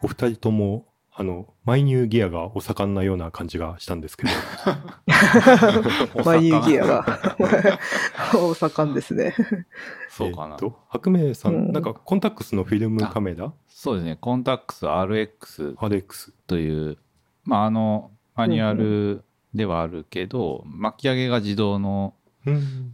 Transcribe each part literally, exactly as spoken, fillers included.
お二人とも、あの、マイニューギアがお盛んなような感じがしたんですけど。 マイニューギアがお盛んですね。 そうかな。 えっと、白明さん、 うん、 なんかコンタックスのフィルムカメラそうですね。コンタックス アールエックスアールエックスという、まあ、あの、マニュアルではあるけど、巻き上げが自動の、 うん、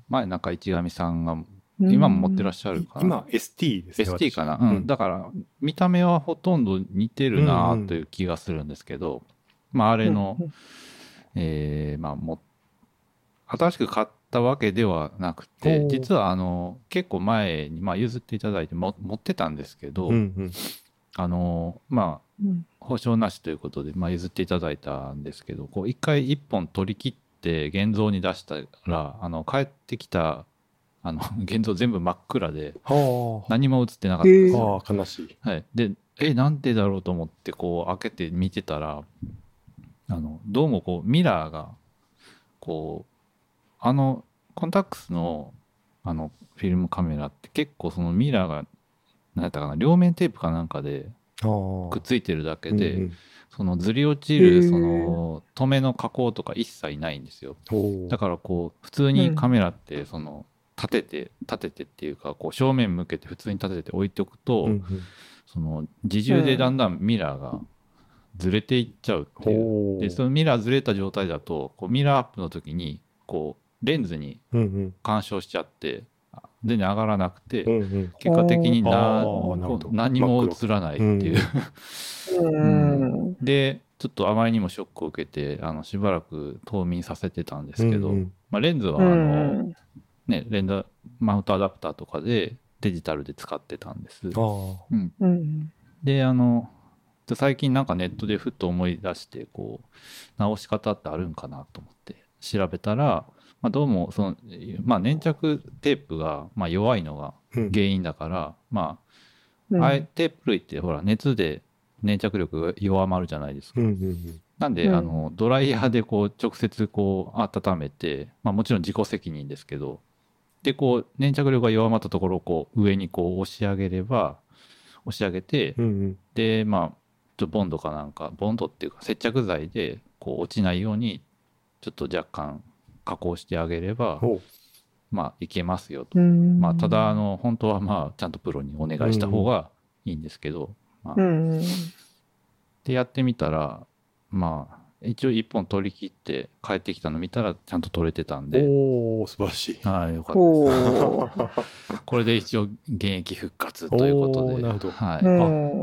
前なんか市上さんが、今も持ってらっしゃるかな。 今 エスティー ですね。 エスティー かな、うん、うん。だから、見た目はほとんど似てるなという気がするんですけど、うんうん、まあ、あれの、うん、えー、まあ、も、新しく買ったわけではなくて、実は、あの、結構前に、まあ、譲っていただいても持ってたんですけど、うんうん、あの、まあ、保証なしということで、まあ、譲っていただいたんですけど、こう、一回一本取り切って現像に出したら、あの、帰ってきた、あの、現像全部真っ暗で、何も映ってなかったです。 ああ、悲しい。 はい。で、え、なんでだろうと思って、こう、開けて見てたら、あの、どうもこう、ミラーが、こう、あの、コンタックスの、あの、フィルムカメラって結構そのミラーが、何やったかな、両面テープかなんかで、くっついてるだけで、うんうん、そのずり落ちるその止めの加工とか一切ないんですよ。だからこう普通にカメラってその立てて立ててっていうかこう正面向けて普通に立てて置いておくと、うんうん、その自重でだんだんミラーがずれていっちゃうっていう。でそのミラーずれた状態だとこうミラーアップの時にこうレンズに干渉しちゃって。うんうん全然上がらなくて、うんうん、結果的にな何も映らないっていう、うんうん、でちょっとあまりにもショックを受けてあのしばらく冬眠させてたんですけど、うんうんまあ、レンズはあの、うんね、レンズマウントアダプターとかでデジタルで使ってたんです、うんうん、であの最近なんかネットでふっと思い出してこう直し方ってあるんかなと思って調べたらまあ、どうもその、まあ、粘着テープがまあ弱いのが原因だから、うん、まあ、あれテープ類ってほら熱で粘着力が弱まるじゃないですか。うんうんうん、なんで、うん、あのドライヤーでこう直接こう温めて、まあ、もちろん自己責任ですけどでこう粘着力が弱まったところをこう上にこう押し上げれば押し上げて、うんうん、でまあちょっとボンドかなんかボンドっていうか接着剤でこう落ちないようにちょっと若干加工してあげればまあいけますよと、まあ、ただあの本当はまあちゃんとプロにお願いした方がいいんですけど、まあ、でやってみたらまあ一応一本取り切って帰ってきたの見たらちゃんと取れてたんでおー素晴らしい。 はい、よかったですこれで一応現役復活ということでなるほど、 はい、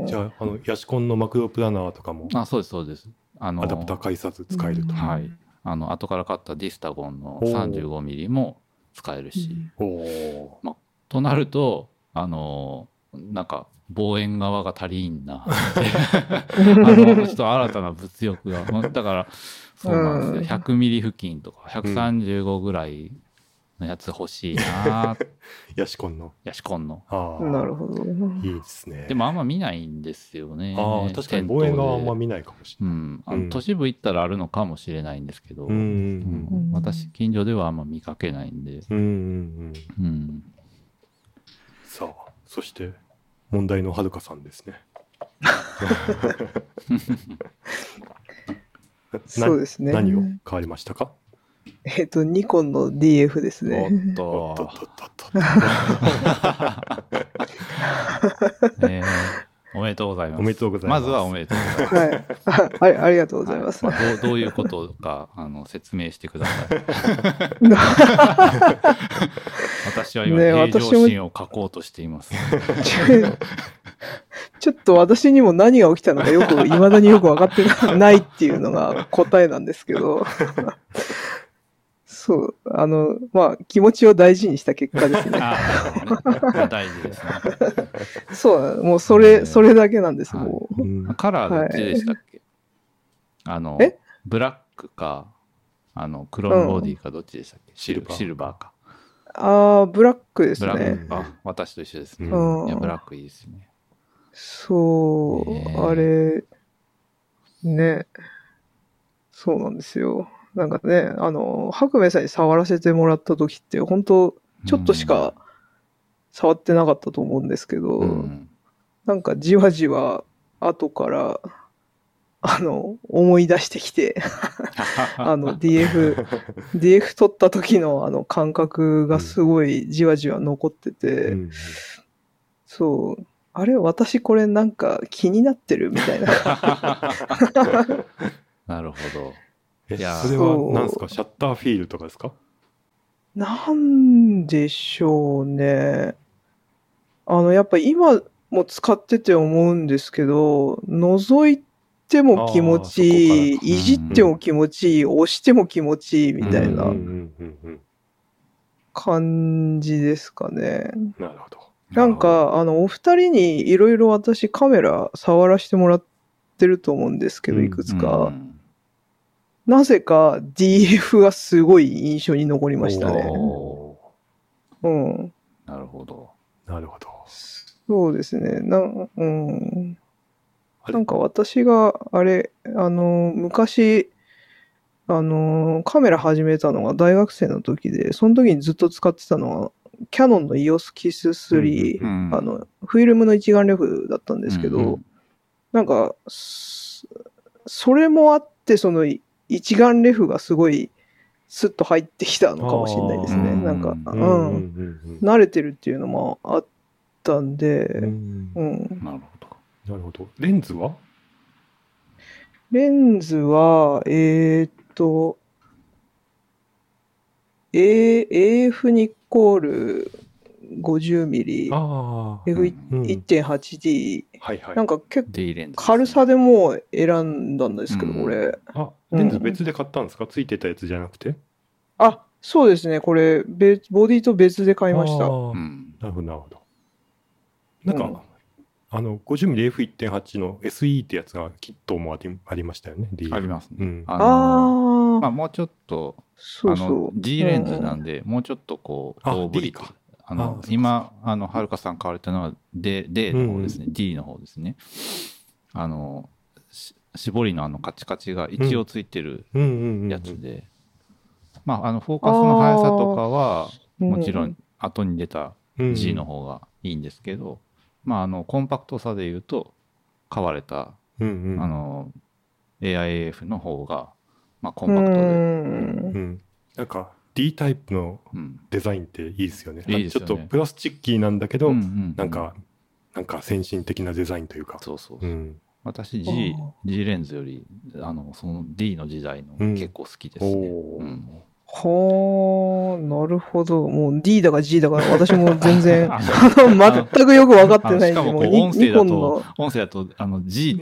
あじゃああのヤシコンのマクロプラナーとかもあそうですそうですあのアダプター介さず使えると、 はいあの後から買ったディスタゴンの さんじゅうごミリ も使えるし、おま、となるとあのなんか望遠側が足りんなあのちょっと新たな物欲がだからそうなんですよひゃくミリ付近とかひゃくさんじゅうごぐらいのやつ欲しいなヤシコンのヤシコンのあなるほどいいですね。 でもあんま見ないんですよね。 あ確かに望遠側はあんま見ないかもしれない、うん、 あの都市部行ったらあるのかもしれないんですけど、うんうんうん、私近所ではあんま見かけないんで、うんうんうんうん、 さあそして問題のはるかさんですねそうですね。 何を変わりましたか？ えっとニコンの ディーエフ ですね。 おっとおっとっとっとねおめでとうございます。 おめでとうございます。 まずはおめでとうございます。 はい、あ, ありがとうございます。 はいまあ、ど, うどういうことかあの説明してください。私は今、ね、平常心を書こうとしています。 ちょっと私にも何が起きたのかよくいまだによく分かってないっていうのが答えなんですけど。そう、あの、まあ、気持ちを大事にした結果ですね。 ああ、ね、大事ですね。 そう、もうそれ、えー、それだけなんです、もう。 はい、カラーどっちでしたっけ、はい、あの、ブラックか、あの、クロームボディかどっちでしたっけ、うん、シルバー。シルバーか。 ああ、ブラックですね。 ブラック。あ、私と一緒ですね。うん、いや、ブラックいいですね。 そう、えー、あれ、ね、そうなんですよ。なんかね、あの、白明さんに触らせてもらった時って、本当ちょっとしか触ってなかったと思うんですけど、うん、なんかじわじわ後からあの思い出してきてあの ディーエフ ディーエフ 取った時のあの感覚がすごいじわじわ残ってて、 うんうん、 そうあれ私これなんか気になってるみたいななるほど。 えいやそれは何ですか、シャッターフィールとかですか？ なんでしょうね。あのやっぱ今も使ってて思うんですけど、覗いても気持ちいい、 あーそこからかいじっても気持ちいい、押しても気持ちいいみたいなうんうんうんうん感じですかね。 うん、なるほど。 なんかあのお二人にいろいろ私カメラ触らせてもらってると思うんですけど、 うんいくつうか、 んなぜか ディーエフ がすごい印象に残りましたね。 おうん。 ーなるほど。 なるほど。 そうですね。な、うん。 あれなんか私が、あれ、あの、昔、あの、カメラ始めたのが大学生の時で、その時にずっと使ってたのは、キャノンの イーオーエス キススリー、 うんあの、フィルムの一眼レフだったんですけど、 うんうんなんか、そそれもあって、その一眼レフがすごいスッと入ってきたのかもしれないですね。 あーなんか、 ううんん、 うんうん慣れてるっていうのもあったんで、 うんううんん。 なるほど。 なるほど。レンズは？ レンズは、えーっと、A、エーエフ ニコール ごじゅうミリ、 ああ、 うんエフいってんはちディー、 はいはい。 なんか結構 D レンズですね。 軽さでもう選んだんですけど、 うんこれ。 あ、レンズ別で買ったんですか？ついてたやつじゃなくて？ あ、そうですね。これ、別ボディと別で買いました。 あーうん。 なるほど、なるほど。なんか、 うんあの、ごじゅうミリエフいってんはち の エスイー ってやつがキットもありありましたよね。ディーエフありますね。 うん。 ああのあ、 まあもうちょっと、 そうそうあの。G レンズなんで、もうちょっとこう、 あ大振り D かあのあそうか今、あの、はるかさん買われたのは D, D の方ですね、D の方ですね。あの、し絞りのあのカチカチが一応ついてるうんうんうんうん。 やつで、まあ、あの、フォーカスの速さとかは、 うんもちろん後に出たうん G の方がいいんですけど、まあ、あの、コンパクトさで言うと、買われた、 うんうん。 あの、エーアイエーエフ の方が、まあ、コうンパクトで、 ん。 うん。なんか、D タイプのうん。 デザインっていいですよね。 いいですよねちょっとプラスチッキーなんだけど、 うんうんうんなんか、なんか先進的なデザインというか。 そうそうそうう。 ん。 私 G あ、 G レンズより、あの、その D の時代のうん結構好きですね。 おーうんはあ、なるほど。もう D だか G だか私も全然、 ああの、全くよく分かってないんで、 あのしかもこうもうニ音声だニコンのと、音声だと、あの G と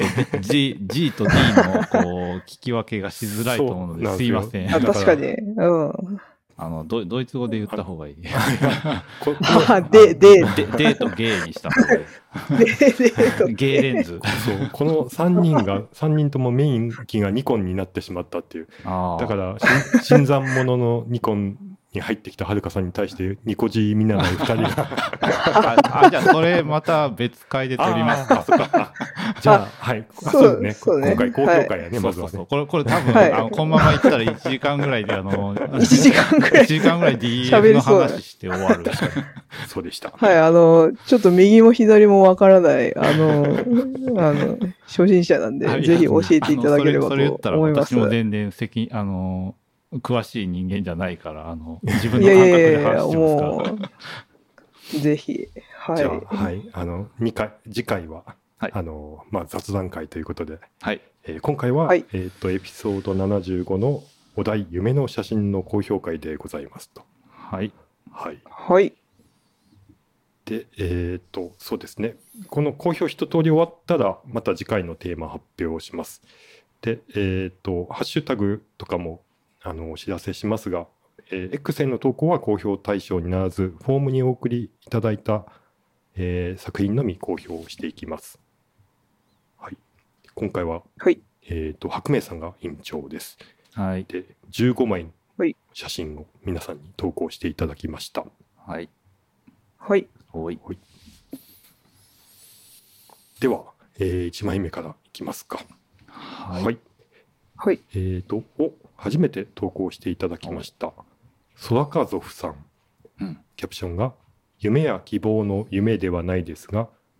G、G と D のこう、聞き分けがしづらいと思うので、 そうなんですよすいません。 あ、 だから確かに。うん。 あのド、ドイツ語で言った方がいい。 ここあ、で、で、 で、デーとゲーにした方がいで、で、とい。ゲーレンズ。 そうこのさんにんが、さんにんともメイン機がニコンになってしまったっていう。 ああ。 だから、新新参者のニコンに入ってきたはるかさんに対してニコジ見習いふたりが。 あ、あじゃあそれまた別会で撮りますか。 あーそっか。じゃあ、はい。あそうそうね。 そうね今回高評価やね、まずはねそうそうそう。。これ、これ多分、 はいあの、このまま行ったらいちじかんぐらいで、あの、 いちじかんくらいいちじかんぐらい ディーエフ の喋りそう話して終わる。 そうでした。 はい、あの、ちょっと右も左もわからない、あの、あの、初心者なんで、 あいやぜひ教えていただければあのそれそれ言ったらと思います。 私も全然責あの詳しい人間じゃないからあの自分いやいの感覚でやいやいや、 話してますから。 もう、ぜひ、はい。 じゃあ、はい。あの、にかい、次回は、 はいあの、まあ、雑談会ということで、 はい。 えー今回は、 はいえっと、エピソードななじゅうごのお題、夢の写真の高評会でございますと。 はい。 はい。 はい。 で、えっと、そうですね。この公表一通り終わったら、また次回のテーマ発表をします。で、えっと、ハッシュタグとかも、あの、お知らせしますが、えー X への投稿は公表対象にならず、フォームにお送りいただいた、えー作品のみ公表していきます。はい。今回は、 はい。 えっと、白明さんが委員長です。 はい。 で、じゅうごまいのはい写真を皆さんに投稿していただきました。 はい。 はい。 おい。 では、えーいちまいめからいきますか。 ははい。 はい。 えーと、お、初めて投稿していただきました。ソラカゾフさん。 うん。 キャプションが、夢や希望の夢ではないですが、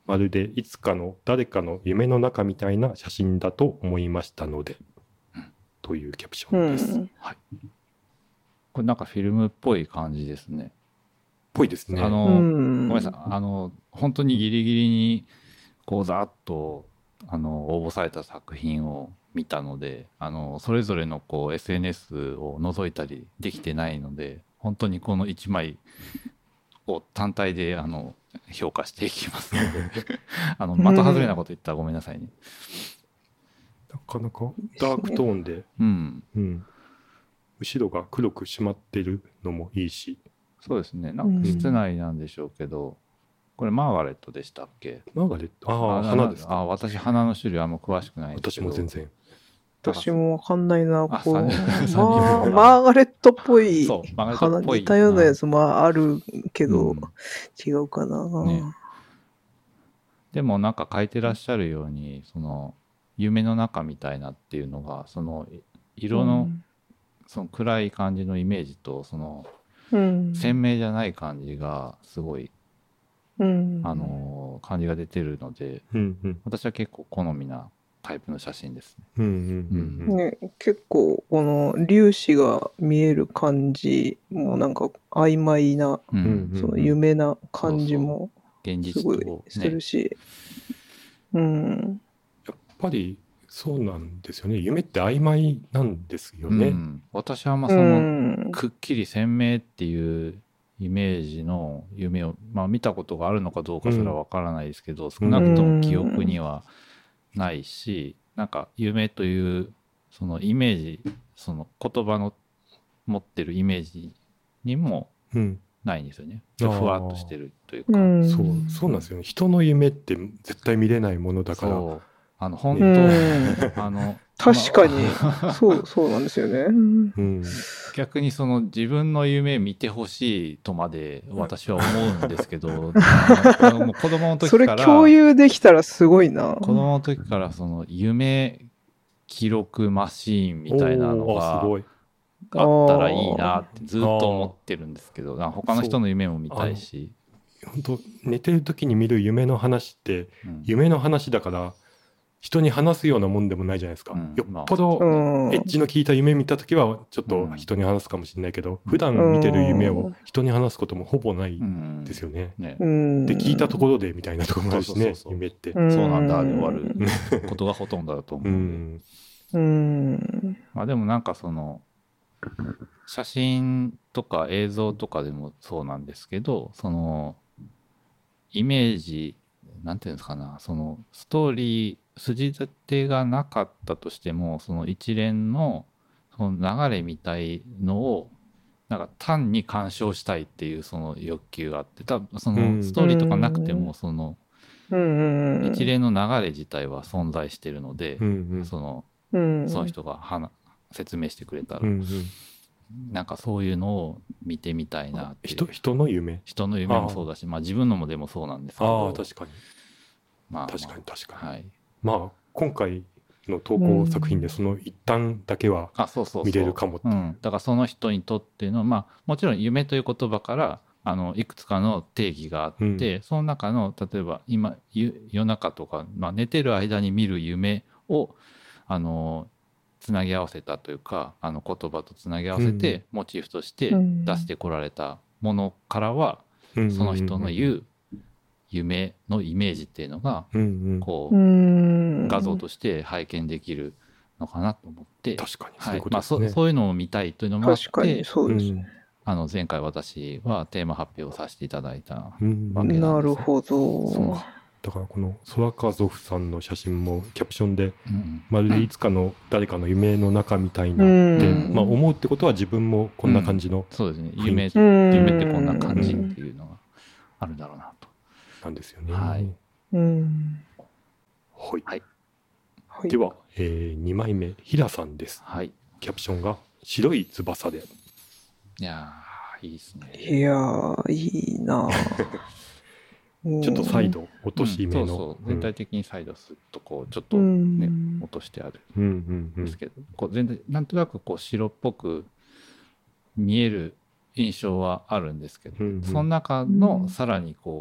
まるでいつかの誰かの夢の中みたいな写真だと思いましたので、 うんというキャプシうョンです。 ん。 はい。これなんかフィルムっぽい感じですね。 ぽいですね。 あの、 うん。 ごめんなさい。あの、本当にギリギリに、こう、ざっと、あの、応募された作品を見たので、あの、それぞれの、こう、エスエヌエス を覗いたりできてないので、本当にこのいちまいを単体で、あの、評価していきますので、あの、的外れなこと言ったらごめんなさいね。 なかなかダークトーンで、 うん。 うん、後ろが黒く締まってるのもいいし、 そうですね。なんか室内なんでしょうけど、これマーガレットでしたっけ？ マーガレット、ああ、 な花ですか。 あ、私花の種類あんま詳しくないんですけど。 私も全然。 私もわかんないな、 あこう。 三人三人まあ、マーガレットっぽいそうマーガレット花、 っぽい似たようなやつもあるけど、 うん違うかな。 ねでもなんか書いてらっしゃるように、その夢の中みたいなっていうのが、その色の、その暗い感じのイメージと、そのうん、 鮮明じゃない感じがすごい、 うん、 あの感じが出てるので、 うんうん私は結構好みなタイプの写真ですね。 うんうんうんね、結構この粒子が見える感じもなんか曖昧な、 うんうんうんその夢な感じも現すごい実とすねるし、うん、 やっぱりそうなんですよね。夢って曖昧なんですよね。 うん、私はまあうそのん、 くっきり鮮明っていうイメージの夢を、まあ、見たことがあるのかどうかすらわからないですけど、少なくとも記憶にはないし、なんか夢というそのイメージ、その言葉の持ってるイメージにもうん、 ないんですよね。 あーふわっとしてるというか、 うん、 そうそうなんですよね。人の夢って絶対見れないものだから。 そうあの本う当、 ん、 あの確かにまあそうそうなんですよね。うんうん、 逆にその自分の夢見てほしいとまで私は思うんですけど、あのもう子供の時それから共有できたらすごいな。 子供の時からその夢記録マシーンみたいなのおーあすがごい。 あったらいいなってずっと思ってるんですけど、なんか他の人の夢も見たいし、 本当寝てる時に見る夢の話ってうん夢の話だから人に話すようなもんでもないじゃないですか。 うんよっぽどうん、 エッジの効いた夢見た時はちょっと人に話すかもしれないけど、 うん普段見てる夢を人に話すこともほぼないうんですよね。 ね、 うん、 で聞いたところでみたいなところもあるしね、 そうそうそうそう夢って。 うんそうなんだで終わることがほとんどだと思ううんで、 んうん、 まあでもなんかその写真とか映像とかでもそうなんですけど、そのイメージなんていうんですかな、そのストーリー筋立てがなかったとしても、その一連のその流れみたいのをなんか単に鑑賞したいっていうその欲求があって、多分そのストーリーとかなくてもそのうん、 一連の流れ自体は存在してるので、 うんうんそのうん、 その人が話説明してくれたら、 うんうんなんかそういうのを見てみたいなっていう。 人人の夢。 人の夢もそうだし、まあ自分のもでもそうなんですけあど。 あ確かにまあまあ確かに確かに。 はい。 まあ今回の投稿作品でその一端だけはあ、そうそうそう。 見れるかもっていううん。だからその人にとっての、まあもちろん夢という言葉から、あの、いくつかの定義があって、 うんその中の、例えば今、ゆ夜中とか、まあ寝てる間に見る夢を、あの、つなぎ合わせたというか、あの言葉とつなぎ合わせて、モチーフとして出してこられたものからは、 うんその人の言う夢のイメージっていうのが、 うんうんこうう、 ん、 画像として拝見できるのかなと思って、 確かにそうはいいうことですね。 まあそ、そういうのを見たいというのもあっ確かにて、 そうですね。 あの前回私はテーマ発表をさせていただいたうんわけなんです。 なるほそうど。 だからこのソラカゾフさんの写真もキャプションでうんまるでいつかの誰かの夢の中みたいなうって、 んまあ、思うってことは自分もこんな感じのそうですね。 雰囲気夢、 うん夢ってこんな感じっていうのがあるだろうなと。 なんですよね。 はいうん、 はいはいはい。 では、えー、にまいめひらさんです。 はい。 キャプションが白い翼で。 いやー、いいですね。 いやー、いいなぁちょっとサイド落とし目の、 うんそうそう。全体的にサイドスッとこう、ちょっとうね、 ん落としてあるうんうんうんんですけど、こう全然、なんとなくこう白っぽく見える印象はあるんですけど、 うんうんその中うのんさらにこう、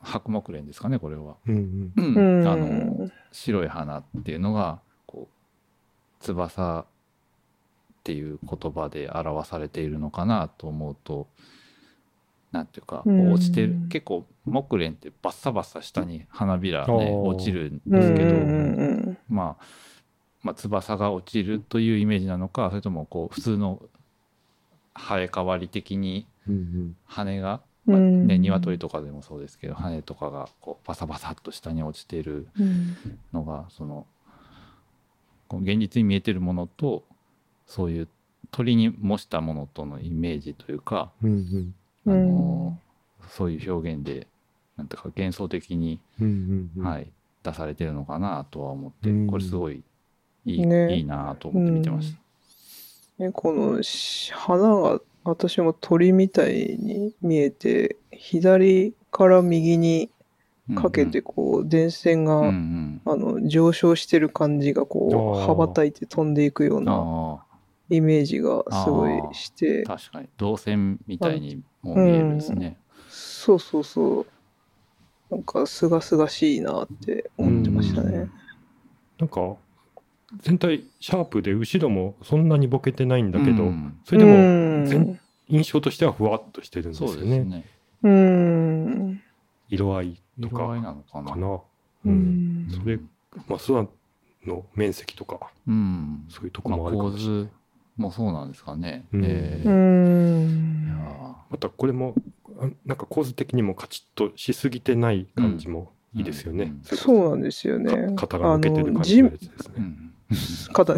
白木蓮ですかねこれは。 うんうんうんあの白い花っていうのがこう翼っていう言葉で表されているのかなと思うと、なんていうかこう落ちてる、 うん結構木蓮ってバッサバッサ下に花びらあーね落ちるんうんですけど、 うんまあ、まあ翼が落ちるというイメージなのか、それともこう普通の生え変わり的にうんうん羽が、 うんまあね、 うん鶏とかでもそうですけど羽とかがこうバサバサっと下に落ちているうんのがそのこう現実に見えてるものとそういう鳥に模したものとのイメージというか、 うんあうんのそういう表現でなんていうか幻想的に、 うんうんうんはい、出されてるのかなとは思って、 うんこれすごいいい、 ねいいなと思って見てました。 ね、このし花が私も鳥みたいに見えて、左から右にかけてこう電線が、 うんうんあの上昇してる感じがこうあー羽ばたいて飛んでいくようなあイメージがすごいして、 あ確かに導線みたいにも見えるんですね。 そうそうそう、なんかすがすがしいなって思ってましたねうん。なんか全体シャープで後ろもそんなにボケてないんだけど、 うんそれでもうん全印象としてはふわっとしてるんですよそうね。 ですね。 うん色合いとか色合いなのかな。 かな。 ううんんそれ、まあ、空の面積とかうん。 そういうとこまあもあるか構もしれない。 図もそうなんですかね。 うんうえーんいやまたこれもあなんか構図的にもカチッとしすぎてない感じもいいですよね。 うんうんれこそうなんですよね。 か肩が抜けてる感じのやつですね。 ーうん肩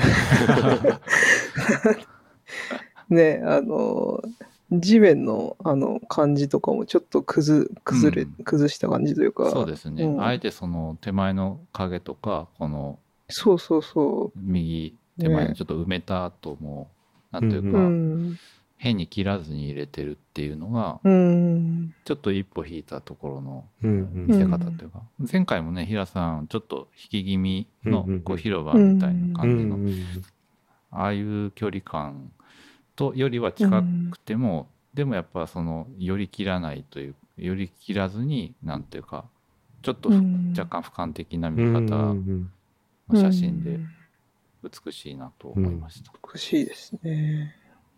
ね、あの、地面のあの感じとかもちょっと崩崩れ、 うん崩した感じというか。 そうですね、 うんあえてその手前の影とかこのそうそうそ右手前にちょっと埋めた後も、なんというう。 か、 うん。 変に切らずに入れてるっていうのがうん。 ちょっと一歩引いたところのうん見せ方というか、前回もね平さんちょっと引き気味のうんうんうんこう広場みたいなうん感じの、 うんああいう距離感とよりは近くても、でもやっぱその寄り切らないという寄り切らずになんていうかちょっとふうん若干俯瞰的なうん見方うんの写真でうん美しいなと思いました。 美しいですね。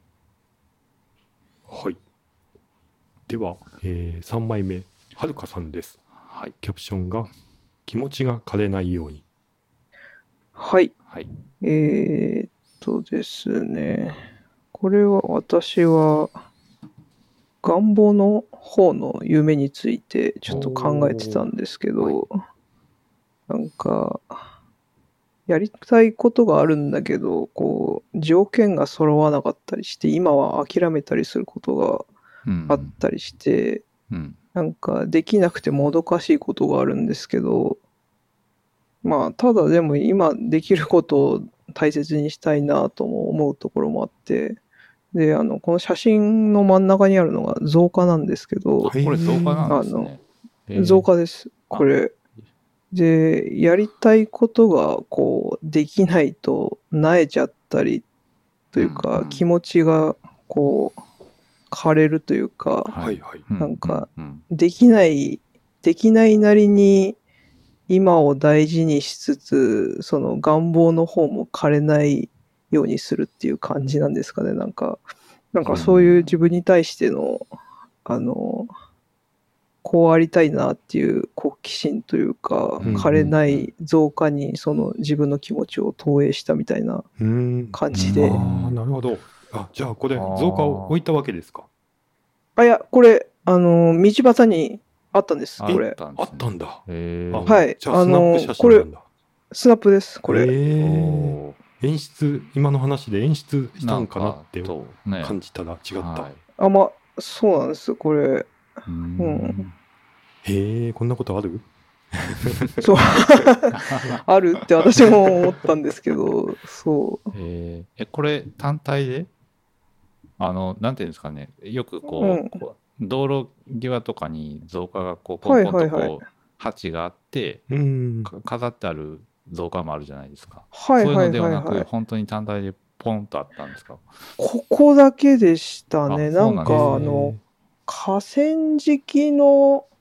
はい。では、えー、さんまいめはるかさんです。 はいキャプションが気持ちが枯れないように。 はい。 はい。 えー、っとですね。これは私は願望の方の夢についてちょっと考えてたんですけど、なんか、やりたいことがあるんだけど、こう、条件が揃わなかったりして、今は諦めたりすることがうんあったりして、 うんなんかできなくてもどかしいことがあるんですけど、まあ、ただでも今できることを大切にしたいなとも思うところもあって、で、あの、この写真の真ん中にあるのが造花なんですけど、 はいこれ造花なんですね。へー造花です、これ。で、やりたいことがこう、できないと、萎えちゃったり、というか、 うんうん気持ちがこう、枯れるというか、 はいはい。 うなんかうんできない、できないなりに、今を大事にしつつ、その願望の方も枯れないようにするっていう感じなんですかね、なんか。なんかそういう自分に対しての、あの、こうありたいなっていう好奇心というか、 うん枯れない増加にその自分の気持ちを投影したみたいなうーん。 感じで。 ああ、なるほど。あ、じゃあこれあー造花を置いたわけですか。 あ、いや、これ、あの、道端にあったんです、 あこれ。 ったんですねあったんだ。 へーあはいじゃあスナップ写真なんだ。 スナップです、これ。 えーおー演出、今の話で演出したんかなってんかとね感じたら違った。 はいあ、ま、そうなんです、これ。 ううんんへえ、こんなことある？ そう。あるって私も思ったんですけど、そう。 えーえこれ単体であのなんていうんですかねよくこう,、 うんこう道路際とかに造花がこうポンポンとこう、 はいはいはい鉢があってうん。 か飾ってある造花もあるじゃないですか、 はいそういうはいはいのではなく、 はい。 本当に単体でポンとあったんですか？ ここだけでしたね。 あなんかそうなんですねあの、河川敷の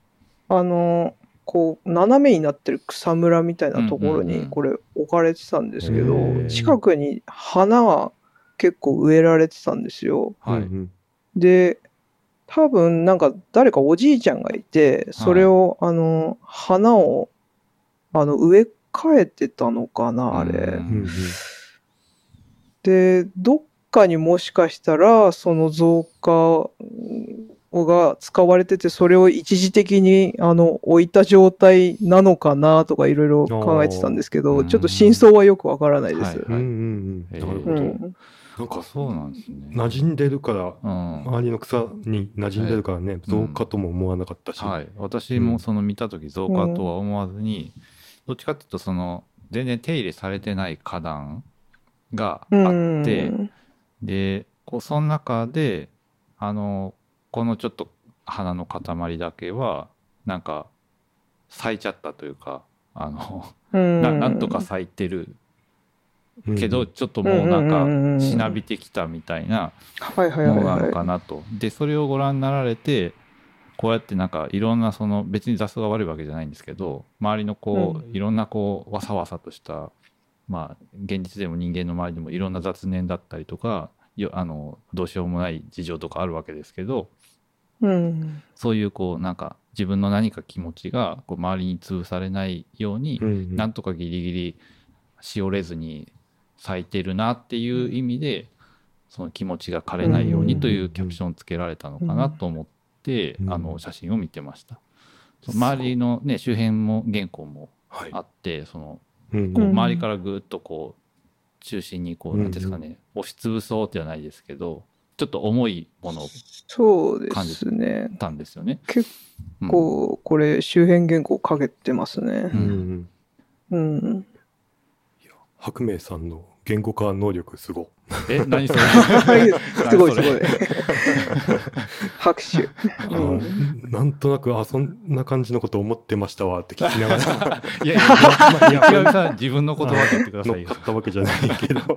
あの、こう、斜めになってる草むらみたいなところうんうんうんにこれ置かれてたんですけど、 へー近くに花が結構植えられてたんですよ。 はい。 うんで、多分なんか誰かおじいちゃんがいて、それを、あの、花を、あの、植え替えてたのかな、あれ。 うんうんうんで、どっかにもしかしたら、その造花が使われてて、それを一時的に、あの、置いた状態なのかなとかいろいろ考えてたんですけあど、 ーちょっと真相はよくわからないです。 うんうんうんえーなるほど。 うん。 なんかあ、そうなんですね。 馴染んでるから、 うん。 周りの草に馴染んでるからね、増加とも思わなかったし。 はい。私もその見たとき増加とは思わずに、どっちかっていうとその全然手入れされてない花壇がうあって、 ん。 で、こうその中で、あの、このちょっと花の塊だけは、なんか咲いちゃったというか、あの、 うん。 ななんとか咲いてるうんけど、ちょっともうなんかうんうんうんうんしなびてきたみたいなはいはいものなのはいはい。 かなと。で、それをご覧になられて、こうやってなんかいろんなその別に雑草が悪いわけじゃないんですけど、周りのこういろんなこうわさわさとしたまあ現実でも人間の周りでもいろんな雑念だったりとか、よあのどうしようもない事情とかあるわけですけど、 うん。 そういうこうなんか自分の何か気持ちがこう周りに潰されないように、 うんうんなんとかギリギリしおれずに咲いてるなっていう意味で、その気持ちが枯れないようにというキャプションをつけられたのかなと思って、 うんあの写真を見てました。周りのね周辺も原稿もはいあって、そのうんこううん周りからぐっとこう中心にこううんなんていうんですかね、押しつぶそうじゃないですけど、ちょっと重いものをそうですね。 たんですよね。 結うん構、これ周辺原稿かけてますねう。んうんうん。 白明さんの言語化能力すご。 え何それすごいすごい何それ。 拍手。 あーなんとなくあそんな感じのこと思ってましたわって聞きながらいやいや、まあ、池上さん自分の言葉で言ってくださいよ乗っか。ったわけじゃないけど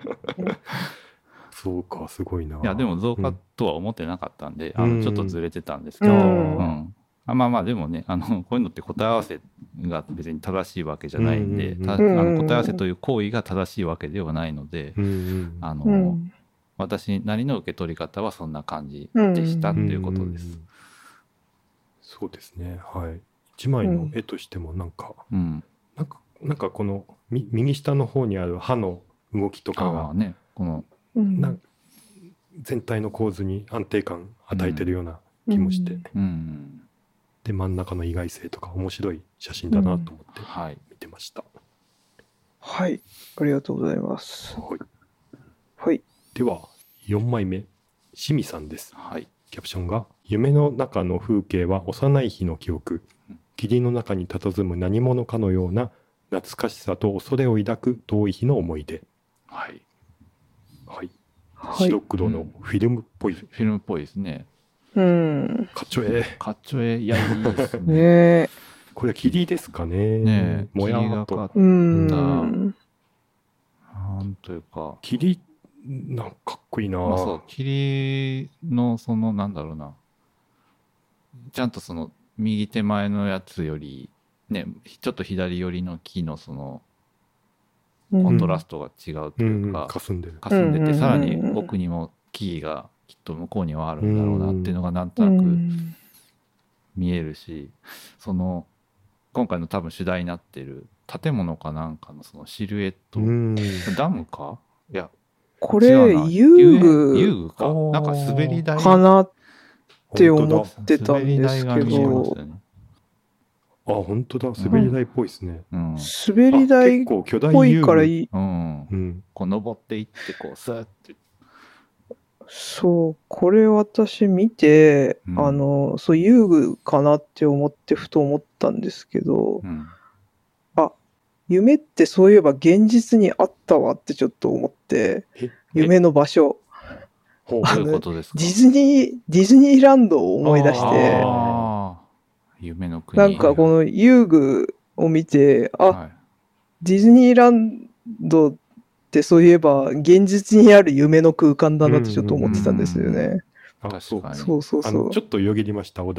そうかすごいな。 いやでも増加とは思ってなかったんで、あのちょっとずれてたんですけど、 ううんんあまあまあでもね、あのこういうのって答え合わせが別に正しいわけじゃないんで、 うんたあうんうんの答え合わせという行為が正しいわけではないので、 うんうんあの、 うん。 私なりの受け取り方はそんな感じでしたということです。 うんそうですねはい一枚の絵としてもなんか、 うん。 なんかなんかこのみ右下の方にある歯の動きとかあがあね、このうんなん全体の構図に安定感与えてるような気もして、 うんうんで真ん中の意外性とか面白い写真だなと思ってはい見てました、 はい。ありがとうございます。 はい、 はい。 ではよんまいめしみさんです。 はいキャプションが夢の中の風景は幼い日の記憶、霧の中に佇む何者かのような懐かしさと恐れを抱く遠い日の思い出。 はい。 はい、 はい。 白黒のフィルムっぽい、 フィルムっぽいですね。 うん。 かっちょええ。 かっちょええ、いやいいですね。 ねえ。 これは霧ですかね。 ねえ、 もやっと霧がかっうん。 なんというか、 霧なんかかっこいいな、 まあそう、霧のそのなんだろうな、ちゃんとその右手前のやつよりね、ちょっと左寄りの木のそのうんコントラストが違うとういうんか、 かすんでる。 霞んでて、 うんさらに奥にも木々がきっと向こうにはあるんだろうなっていうのがなんとうなくん。 見えるし、その今回の多分主題になってる建物かなんかのそのシルエット、 うんダムか、いやこれ、 違うな遊具遊具か、 おーなんか滑り台かなって思本ってたんですけ滑り台が見えますど、 よね。 当だ。あ、本当だ。滑り台っぽいですね。 うん。 滑りあ台っ結構巨大ぽい遊具からいい。 うん。 うん。 こう登っていってこうスーッて。 そう、これ私見て、 うんあの、そう、遊具かなって思ってふと思ったんですけどう、ん。 夢ってそういえば現実にあったわってちょっと思って、 え夢の場所、 ほうどういあのうことですか。 ディズニー、ディズニーランドを思い出して、 ああ、夢の国。 なんかこの遊具を見て、あ、 はい、 ディズニーランドってそういえば現実にある夢の空間だなってちょっと思ってたんですようんうんね。 あそう確かに。 そうそうそうあの。ちょっとよぎりましたお題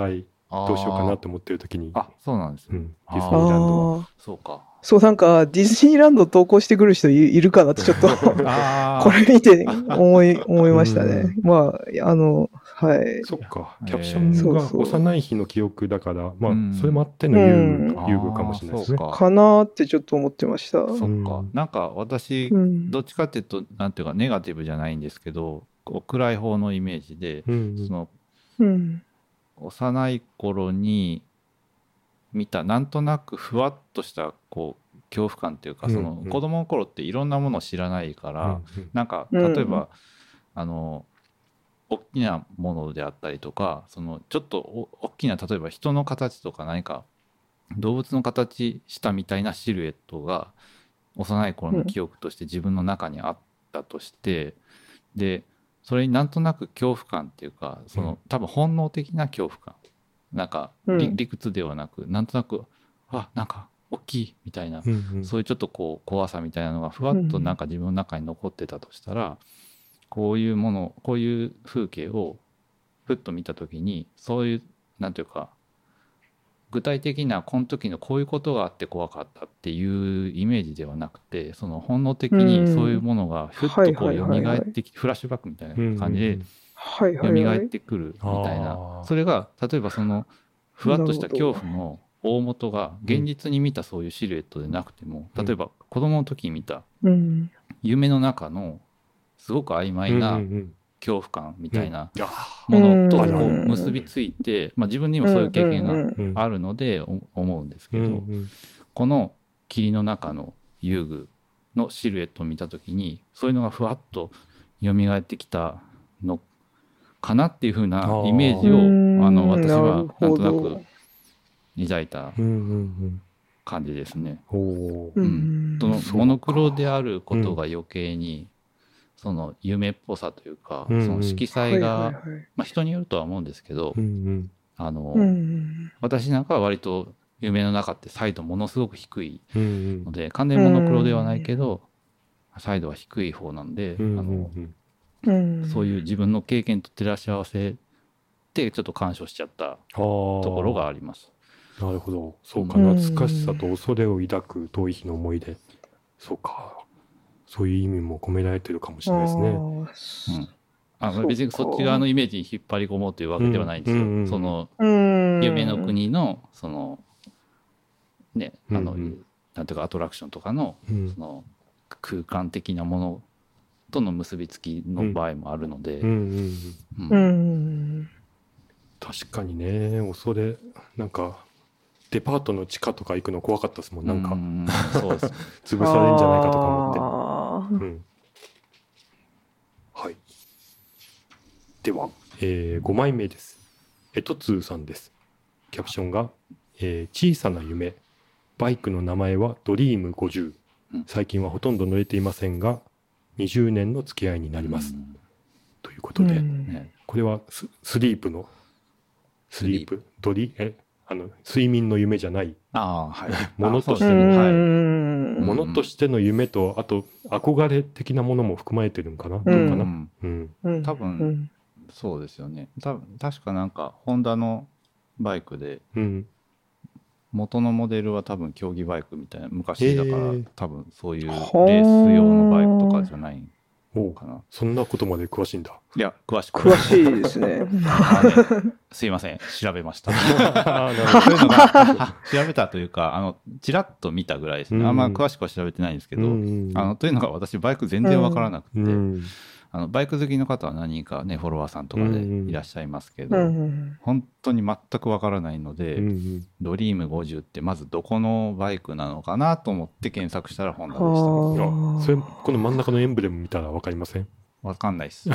どうしようかなと思ってる時に、 あ、そうなんですね。 うん、デあーィズニーランドは。 ああ。 そうか。 そう、なんか、ディズニーランド投稿してくる人いいるかなってちょっと、 あこれ見て思い、思いましたねうん。 まあ、あの、はい。 そっか、 えーキャプションがそうそう幼い日の記憶だから、まあ、 うんそれもあっての遊うん具、遊具かもしれないですね。 あーそうかかなーってちょっと思ってました。 そっか、 うんなんか私、 うん。 どっちかっていうと、なんていうか、ネガティブじゃないんですけど、こう暗い方のイメージで、 うんそのうん。 幼い頃に見た、なんとなくふわっとしたこう恐怖感というか、 うんその子供の頃っていろんなものを知らないから、 うんなんかうん例えば、あの大きなものであったりとか、そのちょっとお大きな、例えば人の形とか何か動物の形したみたいなシルエットが幼い頃の記憶として自分の中にあったとして、でそれになんとなく恐怖感っていうか、その多分本能的な恐怖感、なんか理,、 うん理屈ではなく、なんとなくあなんか大きいみたいな、 うんうんそういうちょっとこう怖さみたいなのがふわっとなんか自分の中に残ってたとしたら、こういうもの、こういう風景をふっと見た時に、そういうなんていうか、具体的なこの時のこういうことがあって怖かったっていうイメージではなくて、その本能的にそういうものがふっとこうはいはいはいはい蘇ってきて、フラッシュバックみたいな感じではいはいはい。 蘇ってくるみたいな、 あーそれが例えばそのふわっとした恐怖の大元が現実に見たそういうシルエットでなくても、 うん例えば子供の時に見たうん。 夢の中のすごく曖昧うんうなん恐怖感みたいなうんいやものとこうんう結びついて、まあ、自分にもそういう経験がうんあるのでお思うんですけど、 うんうんこの霧の中の遊具のシルエットを見た時にそういうのがふわっと蘇ってきたのかなっていう風なイメージをうんあの私はなんとななるほどく抱いたうんうん感じですね。 うんおーうんそのそうかモノクロであることが余計にその夢っぽさというか、 うんうんその色彩が、 はいはいはい。 まあ、人によるとは思うんですけど、 うんうんあのうん。 私なんかは割と夢の中って彩度ものすごく低いうんうんので、完全モノクロではないけど彩度は低い方なんで、 うんあのうん。 そういう自分の経験と照らし合わせてちょっと干渉しちゃったとところがあります。 なるほど。そうか、 うん懐かしさと恐れを抱く遠い日の思い出。そうか。そういう意味も込められてるかもしれないですね。 うんあそうか別にそっち側のイメージに引っ張り込もうというわけではないんですよ。 うんうんうんそのうん。 夢の国のそのね、あの、 うんうんなんていうかアトラクションとかのうんその空間的なものとの結びつきの場合もあるので、 うんうんうんうんうん。 確かにね、恐れ、なんか、デパートの地下とか行くの怖かったですもん。なんか、 うんそうです。 潰されるんじゃないかとか思って。 あーうん。はい。では、えー、ごまいめです。えとつーさんです。キャプションが、えー小さな夢。バイクの名前はドリームごじゅううん。 最近はほとんど乗れていませんが、にじゅうねんの付き合いになります。 うんということで、 うんねこれはススリープの、スリープ、ドリ、え、あの、睡眠の夢じゃない、 ああはい。 ものとしてあそうですねのはいうんものとしての夢と、あと、憧れ的なものも含まれてるんかな、どうかうな。 んうん。 うん多分そうですよね。多分確かなんかホンダのバイクでうん。 元のモデルは多分競技バイクみたいな昔だから、 へー多分そういうレはあース用のバイクとかじゃないおうかな。 そんなことまで詳しいんだ。 いや詳しく詳しいですね。 あのねすいません調べました。 あーなるほそういうのがあ調べたというかあのちらっと見たぐらいですね。 うんあんま詳しくは調べてないんですけど、 うんあのというのが私バイク全然わからなくて、 うん。 あのバイク好きの方は何人かねフォロワーさんとかでいらっしゃいますけど、 うん。 本当に全くわからないので、 うんドリームごじゅうってまずどこのバイクなのかなと思って検索したらホンダでした。 うん。いやあーそれ、この真ん中のエンブレム見たらわかりません？ わかんないっす。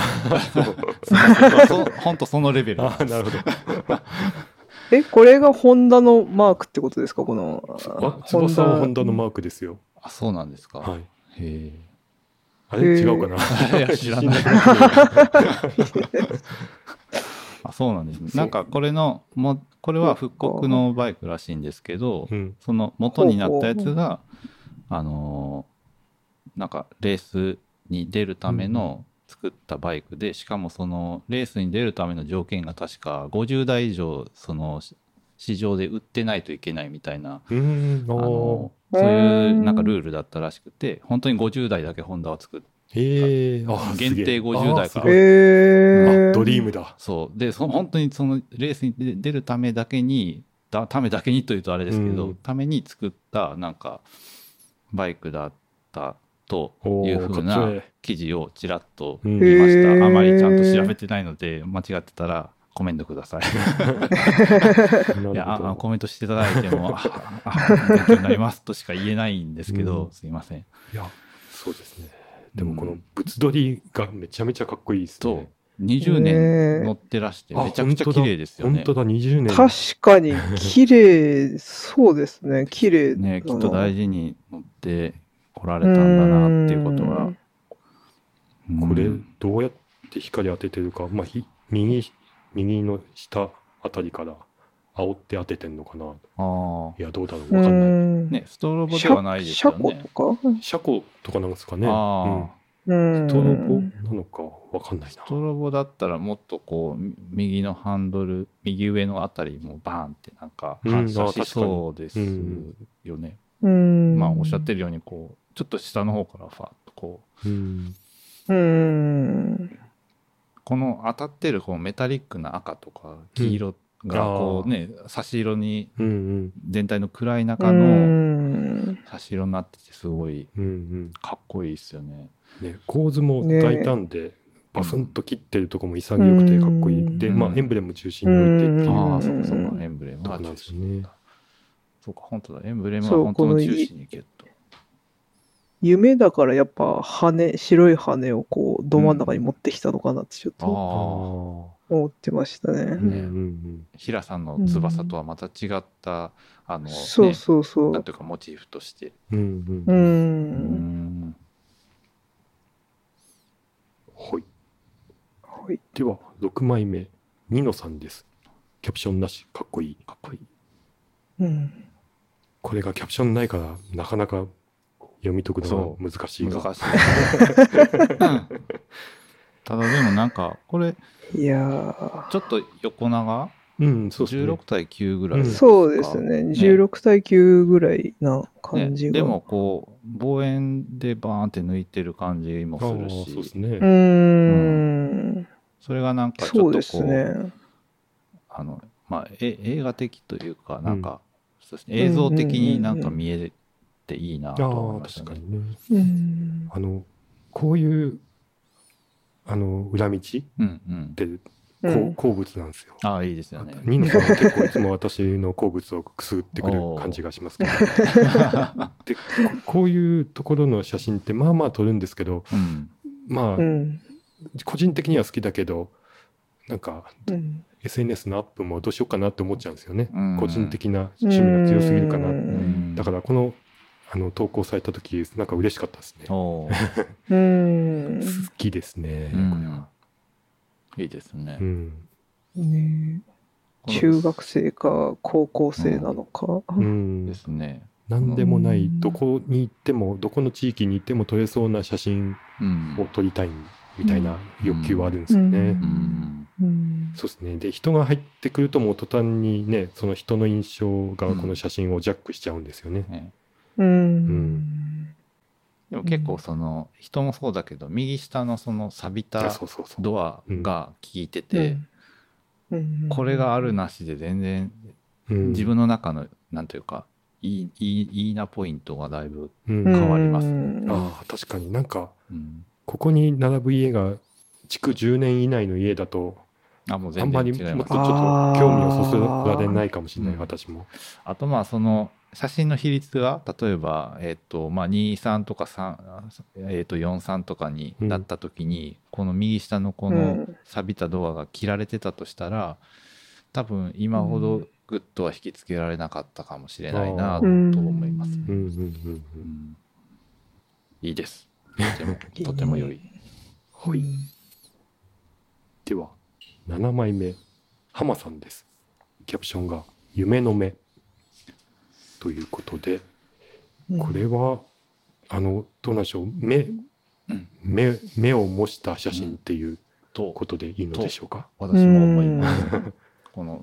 本当そのレベル。 ああ、なるほど。 え、これがホンダのマークってことですかこの。 あ、翼はホンダのマークですよ。 あ、そうなんですか。 はい。 へえ。 あれへー違うかな。 いや知らない。あ、そうなんですね。なんかこれのもこれは復刻のバイクらしいんですけど、 うん。 その元になったやつがあのーなんかレースに出るための作ったバイクで、しかもそのレースに出るための条件が確かごじゅうだい以上その市場で売ってないといけないみたいな、 うーん、ああのーそういうなんかルールだったらしくて、本当にごじゅうだいだけホンダは作ってへえ、あ、 限定すげえごじゅうだいからあーすごいへーあ、ドリームだ。 そうでそ本当にそのレースに出出るためだけにだためだけにというとあれですけど、 うんために作ったなんかバイクだったとおーいうふうかっこないい記事をちらっとうん見ました、 へーあまりちゃんと調べてないので間違ってたらコメントくださいないるやああほど。 コメントしていただいてもああ勉強になりますとしか言えないんですけど、 うんすいませんいや、そうですね。でもこのうん物撮りがめちゃめちゃかっこいいですとね。 にじゅうねん乗ってらしてあめちゃくちゃ綺麗ですよね本当だ、にじゅうねん。 確かに綺麗、そうですね、綺麗だな。 ねきっと大事に乗ってこられたんだなっていうことは、うんこれ、どうやって光当ててるか、まあ、ひ右、右の下あたりから煽って当ててんのかな。 あいや、どうだろう、 うわかんない。 んねストロボではないです車よね庫とか車庫とかなんですかね。 ああ、 うん。 ストロボなのかわかんないな。 ストロボだったらもっとこうみ右のハンドル右上のあたりもバーンってなんかうん反射しあ確かにそうですうんよね、 うん。 まあおっしゃってるようにこうちょっと下の方からファッとこううん。 うん。 この当たってるこのメタリックな赤とか黄色がこうね、差し色にうんうん。 全体の暗い中うのん。 差し色になっててすごいうんうん。 かっこいいですよね。 ね、構図も大胆で、バスンと切ってるとこも潔くてかっこいい。で、 うんまあ、エンブレム中心に置いてっていううんああそうかそうかエンブレムはとこなん中心ですよね。 そうか本当だエンブレムそうは本当の中心にギュッと。 夢だからやっぱ羽、白い羽をこう、ど真ん中に持ってきたのかなってちょっとああ思ってましたね。 うんうん平さんの翼とはまた違った、あのそうそうそね、なんう。 ていうかモチーフとして。 うん。うんう。 うん。 うんはい。 はい。 では、ろくまいめ、ニノさんです。キャプションなし、かっこいい。かっこいい。 うん。 これがキャプションないから、なかなか読み解くのが難しいが。 難しい。ただでもなんかこれいやーちょっと横長うん、そうですね。 じゅうろく対きゅうぐらいうんですか、 そうですね。じゅうろく対きゅうぐらいな感じが。 ねでもこう望遠でバーンって抜いてる感じもするああ、そうですし、 ね。 うーん。 それがなんかちそうでょっとこうすね。 あのまあえ映画的というかなんか、そうですね、映像的になんか見えていいなとああ、 思いましたね。 確かにね。 うん。 あの、こういう、あの、裏道っうんうん。 て、 うこうん好物なんですよ。 ああいいですよね。 ニノさんは結構いつも私の好物をくすぐってくる感じがしますけど。でこ、こういうところの写真ってまあまあ撮るんですけど、 うん。 まあ、 うん。 個人的には好きだけど、なんか、 うん。 エスエヌエス のアップもどうしようかなって思っちゃうんですよね。 うん個人的な趣味が強すぎるかな。 ううんだからこの、あの、投稿された時、なんか嬉しかったですね。 おーうん。 好きですね、 うんこれは。 いいですね。 うん。 ねこの中学生か高校生なのか。 うんで。すね。 なんでもない、 うんどこに行っても、どこの地域に行っても撮れそうな写真うん。 を撮りたいみたいな欲求はあるんですよね。 うんうん。 うん。 そうですね。で、人が入ってくるともう途端にね、その人の印象がこの写真をジャックしちゃうんですよね。 ねうん。 でも結構その人もそうだけど右下のその錆びあたそうそうそう。 ドアが効いてて、 うんこれがあるなしで全然うん自分の中のなんというかいいいいいいなポイントがだいぶ、 うん変わりますうんああ、確かになんか、 うん、 ここに並ぶ家が、築じゅうねん以内の家だと、 あもうあんまり全然違いますもっとちょっと興味をそそられないかもしれない、 うん私も。 あとまあその写真の比率が例えば、えっとまあ、にさんとかさん、えっとよんさんとかになった時に、この右下のこうのん錆びたドアが切られてたとしたら多分今ほどグッとは引きつけられなかったかもしれないなと思います、 うんうんうんうんうんいいですとてもいいねとても良い。 はい。では、ななまいめ、浜さんです。キャプションが、夢の目。ということで、これは、あの、どうなんでしょう、目、 うん目、目を模した写真っていうとことでいいのでしょうか。 私も思いますこの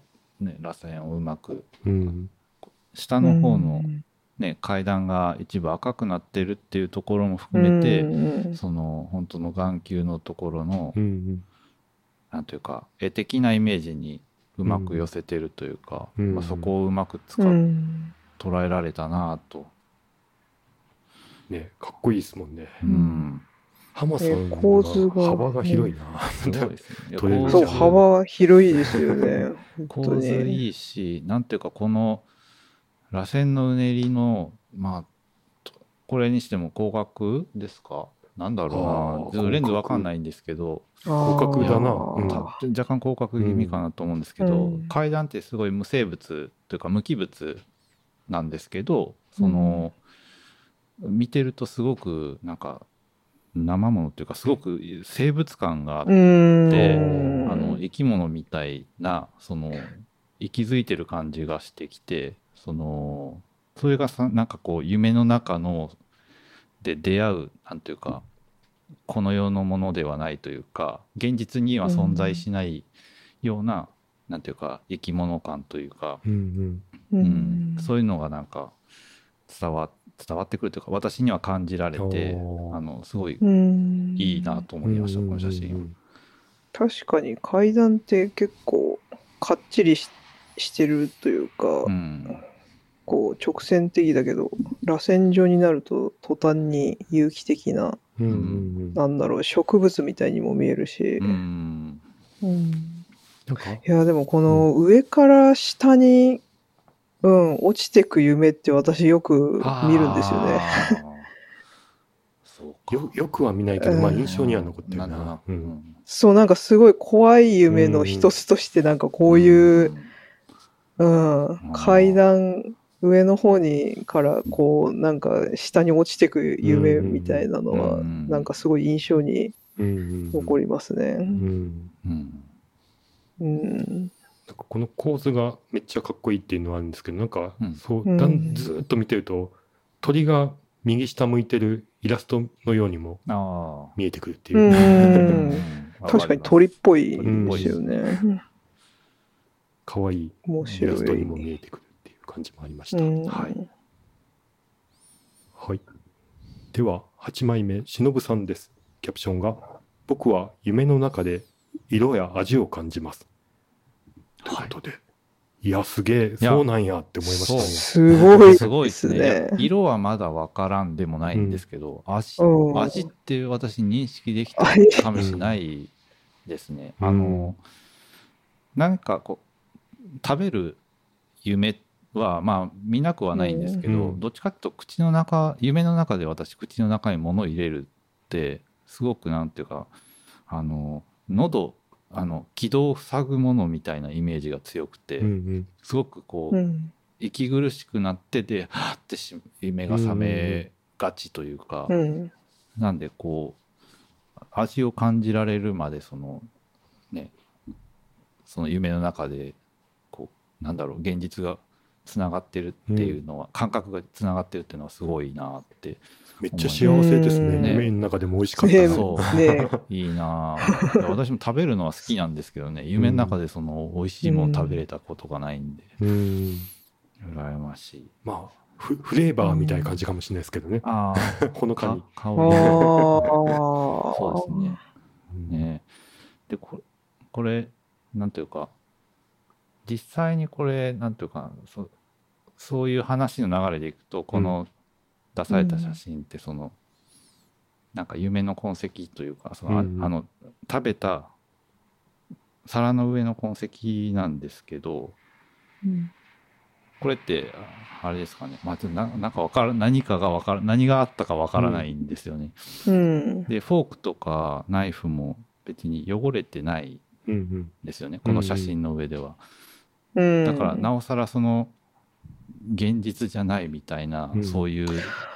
ね、螺旋をうまくうん下の方の、ね、階段が一部赤くなってるっていうところも含めて、 うん、 その本当の眼球のところの、 うんなんというか絵的なイメージにうまく寄せてるというか、 うんまあ、そこをうまく使っ、 うん捉えられたなと、 ね、かっこいいですもんね。 ううんん、 浜さんえ構図がは幅が広いな。 すごいですね。 取れるそう、 じゃん幅広いですよね。本当構図に。 いいし、なんていうかこの螺旋のうねりの、まあとこれにしても広角ですか、なんだろあーうな、レンズわかん広角ないんですけど、 広角だなあーうんた若干広角気味かなと思うんですけど、 うん階段ってすごい無生物というか無機物なんですけど、その、見てるとすごくなんか生ものというかすごく生物感があっうて、 ん。 あの生き物みたいなその息づいてる感じがしてきて、そのそれがさなんかこう夢の中ので出会うなんていうかこの世のものではないというか現実には存在しないような、なんていうか生き物感というか、 うんううんん。 そういうのがなんか伝わ伝わってくるというか私には感じられて、 おーあのすごいうんいいなと思いました、この写真。 うん確かに階段って結構かっちりししてるというか、 うんこう直線的だけど、螺旋状になると途端に有機的な、 うんうんなんだろう、植物みたいにも見えるし、 うんうんなんかいや、でもこの上から下に、うん、落ちてく夢って私よく見るんですよね。 あーそうかよよくは見ないけど、まあ印象には残ってるなるほどな。うんそう、なんかすごい怖い夢の一つとして、なんかこういう、うん、階段上の方にからこう、なんか下に落ちてく夢みたいなのは、 うんなんかすごい印象にうんうん残りますね。 うんうんうん。 なんかこの構図がめっちゃかっこいいっていうのはあるんですけど、なんかうんそううんだんずーっと見てると鳥が右下向いてるイラストのようにもああ見えてくるってういう。 ん。 わ確かにります鳥っぽい鳥っぽいですよね。 可愛い面イラストに白い。 も見えてくるっていう感じもありました。 うん。 はい。はい。でははちまいめ、しのぶさんです。キャプションが僕は夢の中で色や味を感じます。ということで、いやすげえ、 やそうなんやって思いましたね。 すごいすごいでですね。いすねや。色はまだわからんでもないんですけど、味うん味って私認識できたかもしれないですね。 うんあのなんかこう食べる夢はまあ見なくはないんですけど、 うんどっちかっていうと口の中夢の中で私口の中に物を入れるってすごくなんていうかあの喉あの気道を塞ぐものみたいなイメージが強くて、 うんうんすごくこう、 うん。 息苦しくなってではってし目が覚めがちというか、 うん。 なんでこう味を感じられるまでそのねその夢の中でこうなんだろう現実がつながってるっていうのは、感覚がつながってるっていうのはすごいなってめっちゃ幸せですね。 うん夢の中でも美味しかったねな。 そうねいいなぁいや私も食べるのは好きなんですけどね夢の中でその美味しいもの食べれたことがないんで、 うん。 羨ましい。 まあフフレーバーみたいな感じかもしれないですけどね。 ああほのかに。 ああ。 香りそうですねうんねでこれこれなんていうか実際にこれなんていうかそそういう話の流れでいくとこの出された写真ってその、なんか夢の痕跡というかその、あうんあの食べた皿の上の痕跡なんですけどうんこれってああれですかね、まあ、ちょっとななんかわから何かがわから何があったかわからないんですよね。 うん。 でフォークとかナイフも別に汚れてないうんうんんですよねこの写真の上では。 うん。 だからなおさらその現実じゃないみたいな、 うんそういう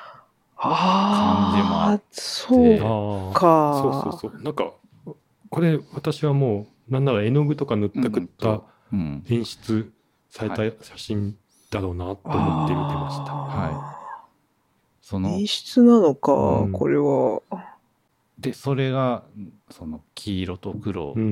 ああ、そうでああ、 か。 そうそうそう。なんかこれ私はもうなんなら絵の具とか塗ったくったうん演出された写真だろうなと思って見てました。 はその演出なのか、 うんこれは。 でそれがその黄色と黒うん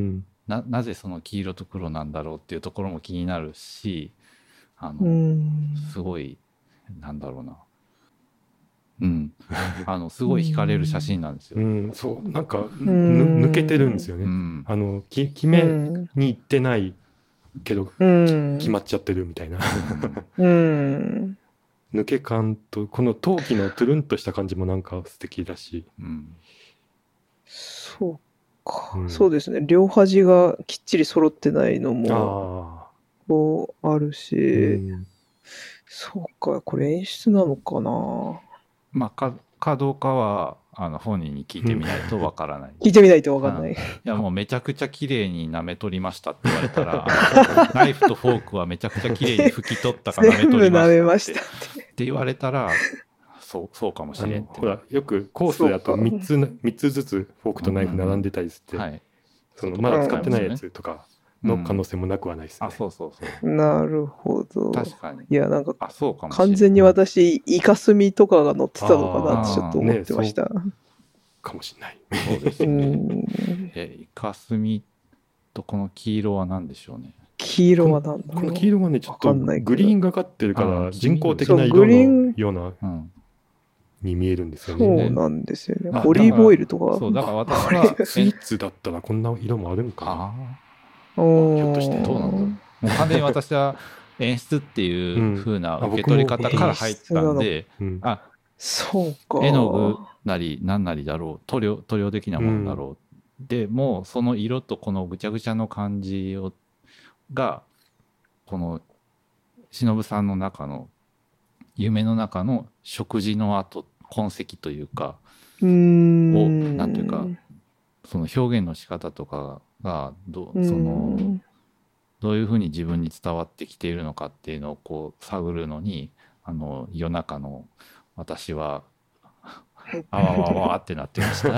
ななぜその黄色と黒なんだろうっていうところも気になるし、あの、 うんすごいなんだろうな、うんあのすごい惹かれる写真なんですよ。 うん、そうなんかぬん抜けてるんですよね。 うんあのき決うめんに行ってないけどうん決まっちゃってるみたいなうん抜け感とこの陶器のトゥルンとした感じもなんか素敵だし、 うんそうか、 うんそうですね。両端がきっちり揃ってないのもあこうあるし、 あ、うん、 そうか、これ演出なのかな。 まあかかどうかはあの本人に聞いてみないとわからない。 聞いてみないとわかんない。 いやもうめちゃくちゃ綺麗に舐め取りましたって言われたらあのナイフとフォークはめちゃくちゃ綺麗に拭き取ったか舐め全部取りま舐めましっしたたってて。 って言われたらそうそうかもしあれんってのほらよくコースだとみっつみっつずつフォークとナイフ並んでたりして、 はいそのまだ使ってないやうんつとかの可能性もなくはないですね。 あそうそうそうなるほど。 確かにいや、なんかあそうかもしれん完全に私、イカスミとかが乗ってたのかなってちょっと思ってました。 かもしれない。 そうですうねん。 えイカスミとこの黄色は何でしょうね。 黄色はなんだろう。 この黄色がねちょっわかとんないけどグリーンがかってるかあらー人工的なそう色グリーンのようなうんに見えるんですよそうね。 なんですよね。 あオリーブオイルとか。 そうだから私あれはスイーツだったらこんな色もあるんかな。 あおーひょっとしてどうなんだろうもう完全に私は演出っていう風なうん受け取り方から入ったんで、 うんあそうか。 絵の具なり何なりだろう塗料塗料的なものだろう、でもうその色とこのぐちゃぐちゃの感じをがこの忍さんの中の夢の中の食事の後痕跡というかうーん。 をなんていうかその表現の仕方とかがどうん、 うそのどういうふうに自分に伝わってきているのかっていうのをこう探るのにあの夜中の私はあわわわってなってました。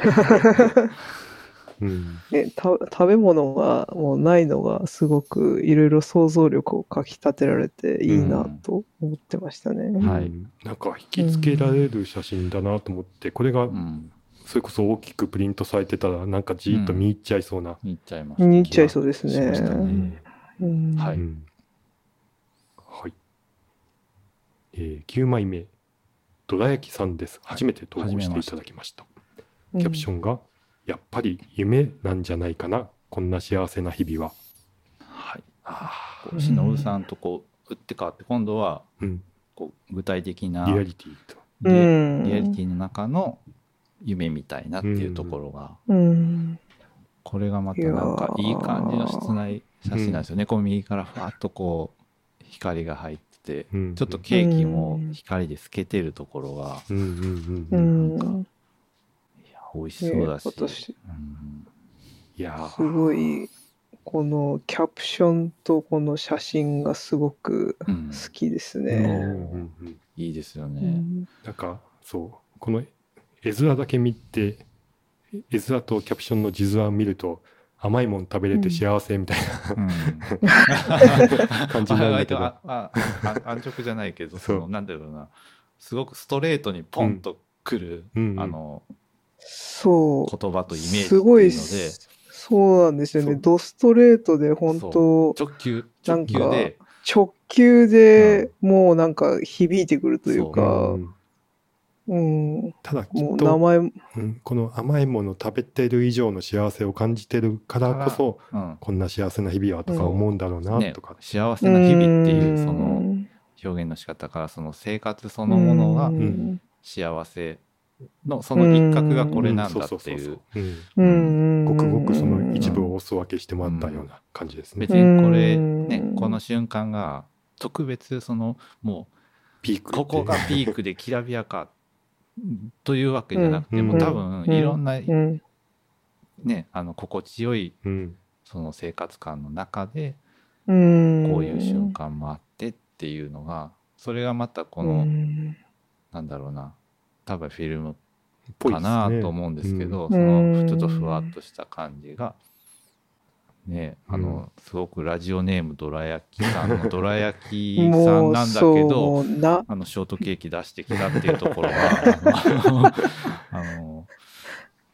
うんね、た食べ物がもうないのがすごくいろいろ想像力をかき立てられていいなと思ってましたね。 はいうんなんか引きつけられる写真だなと思って、これがうん、 それこそ大きくプリントされてたらなんかじーっと見入っちゃいそうな、 見入っちゃいました。 見入っちゃいそうですねしましたねうんうんはいうんはい、えー、きゅうまいめどら焼きさんです。初めて投稿していただきました。キャプションがやっぱり夢なんじゃないかな、こんな幸せな日々は。 はい。 あこう忍さんとこう打って変わって今度はー、うん、 こう具体的なリアリティと。 リアうんリアリティの中の夢みたいなっていうところが、 うんこれがまたなんかいい感じの室内写真なんですよね。こう右からふわっとこう光が入ってて、 うんちょっとケーキも光で透けてるところが、 うんうんうんううんんいや美味しそうだし、 ね私うんいやーすごいこのキャプションとこの写真がすごくうん好きですうんうね。 んうんいいですよね。 うんなんかそうこの絵面だけ見て絵面とキャプションの字面を見ると甘いもん食べれて幸せみたいうんな感じなんだけど、 あああ安直じゃないけど、 そうそのなんだろうな、すごくストレートにポンとくる、 うんうんあのそう言葉とイメージってすいうので、 ごいそうなんですよね。 そうドストレートで本当直球直なんか球で、 直球でもうなんか響いてくるといううか、 んうん、 ただきもう名っと、 前、 うんこの甘いもの食べてる以上の幸せを感じてるからこそうんこんな幸せな日々はとか思うんだろうなねとか、、 幸せな日々っていううんその表現の仕方から、その生活そのものがうん幸せのその一角がこれなんだってうんそうそういそうう、うんうんごくごくその一部をお裾分けしてもらったような感じですね。 別にこれうんね、この瞬間が特別そのもピークうここがピークできらびやかというわけじゃなくてうんも、多分いろんなうんね、あの心地よいうんその生活感の中でうんこういう瞬間もあってっていうのが、それがまたこうのんなんだろうな、多分フィルムかぽいですねなと思うんですけど、 うんそのちょっとふわっとした感じがね、あうんのすごくラジオネームどら焼きさんのどら焼きさもうんなんだけそど、 うなあのショートケーキ出してきたっていうところがあのあの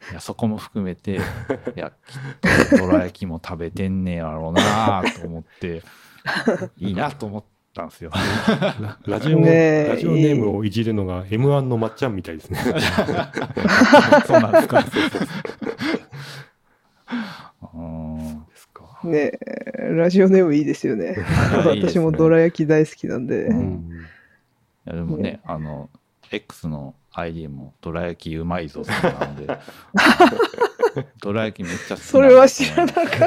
いやそこも含めていやきっとどら焼きも食べてんねやろうなと思っていいなと思ったんですよ。 ララジオ、 ねえラジオネームをいじるのが エムワン のまっちゃんみたいですね。 そうなんですか。うんですか。 ねえ、ラジオネームいいですよね。 いいですね私もどら焼き大好きなんで。 ううんん。 いやでもね、 ねあの X の アイディー もどら焼きうまいぞさんなんでどら焼きめっちゃ好きそれは知らなかった。 い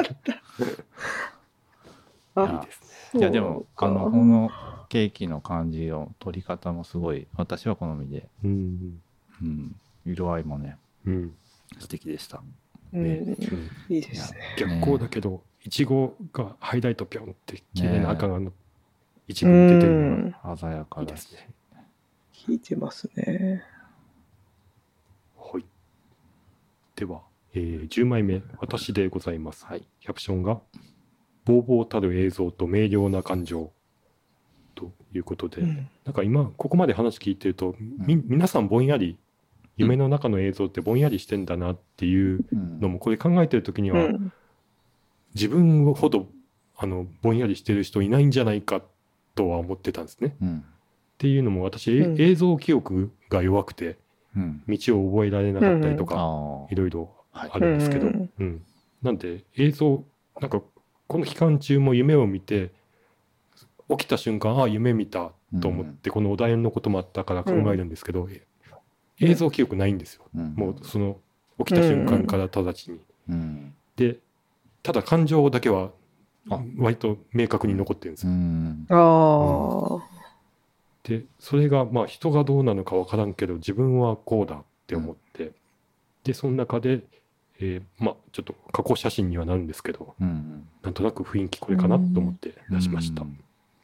あや、いやでもあのこのケーキの感じの取り方もすごい私は好みで、 うん。 うん、色合いもねうん。 素敵でした。 うん、 うんいいですね。 逆光だけど、いちごがハイライトピョンって綺麗な赤がの一う部に出てるのがん、 鮮やかいいだしですね。 効いてますね。 はい。では、えー、じゅうまいめ、私でございます。 はい。 キャプションが、ぼうぼうたる映像と明瞭な感情ということで、 うんなんか今、ここまで話聞いてると、み、皆さんぼんやり、夢の中の映像ってぼんやりしてんだなっていううんのも、これ考えてるときには、 うん自分ほど、あの、ぼんやりしてる人いないんじゃないかとは思ってたんですね。 うんっていうのも、私、えうん映像記憶が弱くて、 うん道を覚えられなかったりとか、 あいろいろはいあるんですけど、 うんうん、なんで映像なんかこの期間中も夢を見て起きた瞬間ああ夢見たと思って、このお題のこともあったから考えるんですけど、え映像記憶ないんですよ、 うんもうその起きた瞬間から直ちに、 うんでただ感情だけはあ割と明確に残ってるんですうよ、 んああ、 でそれがまあ人がどうなのか分からんけど自分はこうだって思って、でその中で、えーまあちょっと加工写真にはなるんですけど、 うんなんとなく雰囲気これかなと思って出しました。 うん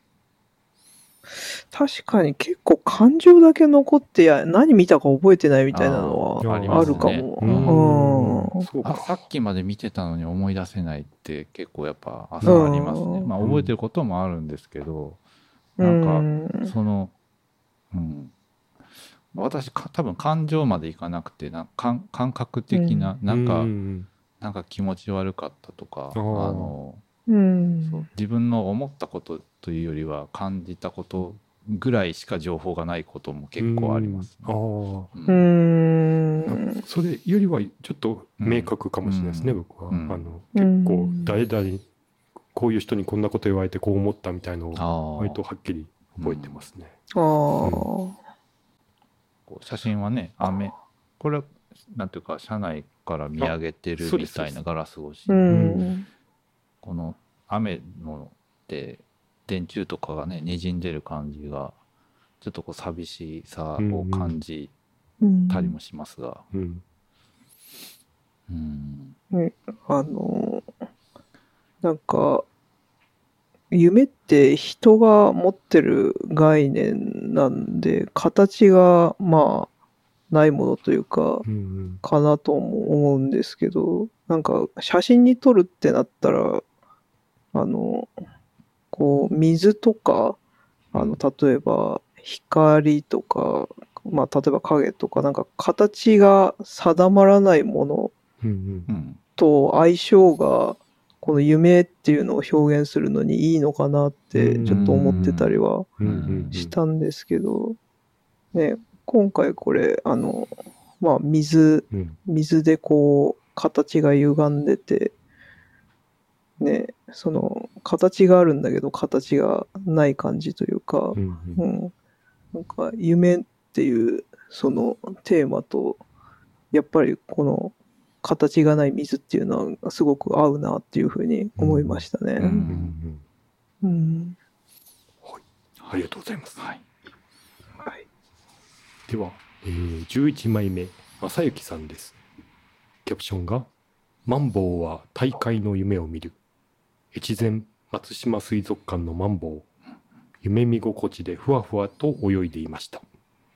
確かに結構感情だけ残ってや何見たか覚えてないみたいなのはあーありあますねるかも。 うーんうんそうか。 あさっきまで見てたのに思い出せないって結構やっぱ朝ありますね。 うんまあ覚えてることもあるんですけど、 うなんかんその、うん、私か多分感情までいかなくてな感感覚的な、なんか、 うんなんか気持ち悪かったとか、 あーあのうんそう自分の思ったことというよりは感じたことぐらいしか情報がないことも結構あります、 うんあううんんあ、それよりはちょっと明確かもしれないですね、 うん僕は。 うんあのうん結構誰々こういう人にこんなこと言われてこう思ったみたいのをあー割とはっきり覚えてますね。 ああ、 こう写真はね雨これはなんていうか車内から見上げてるあそうですみたいなガラス越し、 うんこの雨ので電柱とかがねにじんでる感じがちょっとこう寂しさを感じうんたりもしますが、 うんうんあのなんか夢って人が持ってる概念なんで形がまあないものというかうんかなとも思うんですけど、なんか写真に撮るってなったらあのこう水とかあの例えば光とか、まあ、例えば影とかなんか形が定まらないものうんうんうんと相性がこの夢っていうのを表現するのにいいのかなってちょっと思ってたりはうんうんうんしたんですけど、ね、今回これあのまあ水うん水でこう形が歪んでてね、その形があるんだけど形がない感じというか、 うんううんん、なんか夢っていうそのテーマとやっぱりこの形がない水っていうのはすごく合うなっていうふうに思いましたね。 うんうんうんうんありがとうございます。 はいはいでは、えー、じゅういちまいめ正幸さんです。キャプションがマンボウは大海の夢を見る。越前松島水族館のマンボウ、夢見心地でふわふわと泳いでいました。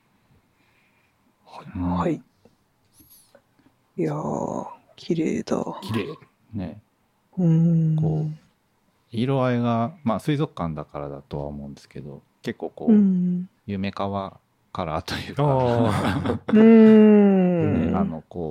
はい、 うんはい。いやー綺麗だ。 綺麗。 ねうんこう色合いがまあ水族館だからだとは思うんですけど結構こう、 うん夢川カラーというかあうーんね、あのこう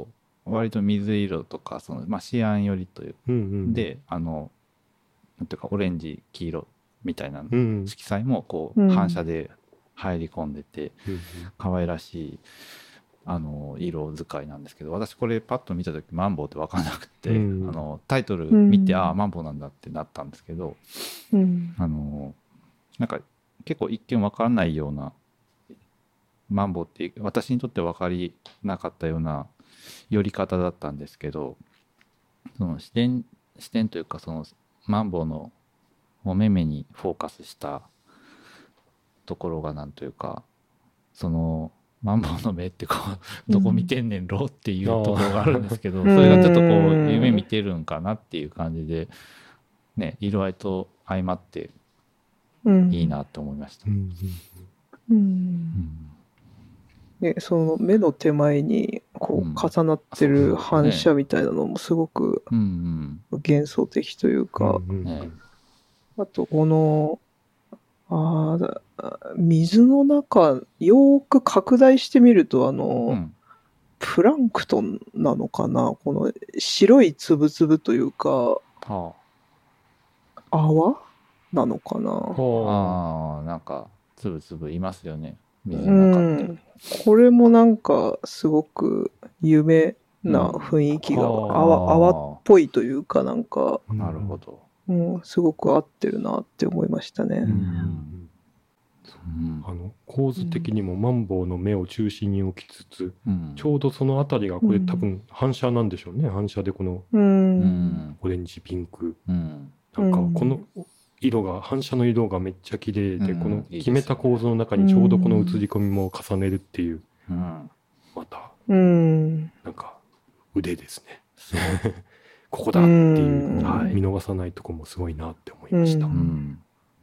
割と水色とかその、まあ、シアン寄りといううんうん、 であのなんていうかオレンジ黄色みたいなうん色彩もこううん反射で入り込んでてうんうん、 可愛らしいあの色使いなんですけど、私これパッと見た時マンボウって分からなくて、 うん、 あのタイトル見て、 うんああマンボウなんだってなったんですけど、 うんあのなんか結構一見分からないようなマンボウって私にとって分かりなかったような寄り方だったんですけど、その視点視点というかそのマンボウのお目目にフォーカスしたところがなんというか、そのマンボウの目ってこうどこ見てんねんろっていうところがあるんですけど、 うんそれがちょっとこう夢見てるんかなっていう感じでね、色合いと相まってうんいいなと思いました。 うんうんううんんね、その目の手前にこうんう重なってる反射みたいなのもすごくうん幻想的というか、 うんうんねあとこのあー水の中よーく拡大してみるとあうんうの、 んプランクトンなのかな、この白いつぶつぶというかは泡なのかな。 あ、 はあーなんかつぶつぶいますよね水うの中って。 ん、これもなんかすごく夢な雰囲気がうん泡泡っぽいというかなんか、 あ、 なるほど。 うん、すごく合ってるなって思いましたね。 うんうんうんうんあの構図的にもマンボウの目を中心に置きつつ、 うんちょうどその辺りがこれうん多分反射なんでしょうね。反射でこのう。 うんんオレンジピンクうんなんかうんこの色が反射の色がめっちゃ綺麗で、 うんこのいいです決めた構造の中にちょうどこの映り込みも重ねるっていう、 うんまたうん。 なんか腕ですね。 すごい。 ここだっていううんのをはい見逃さないとこもすごいなって思いました。 ううんん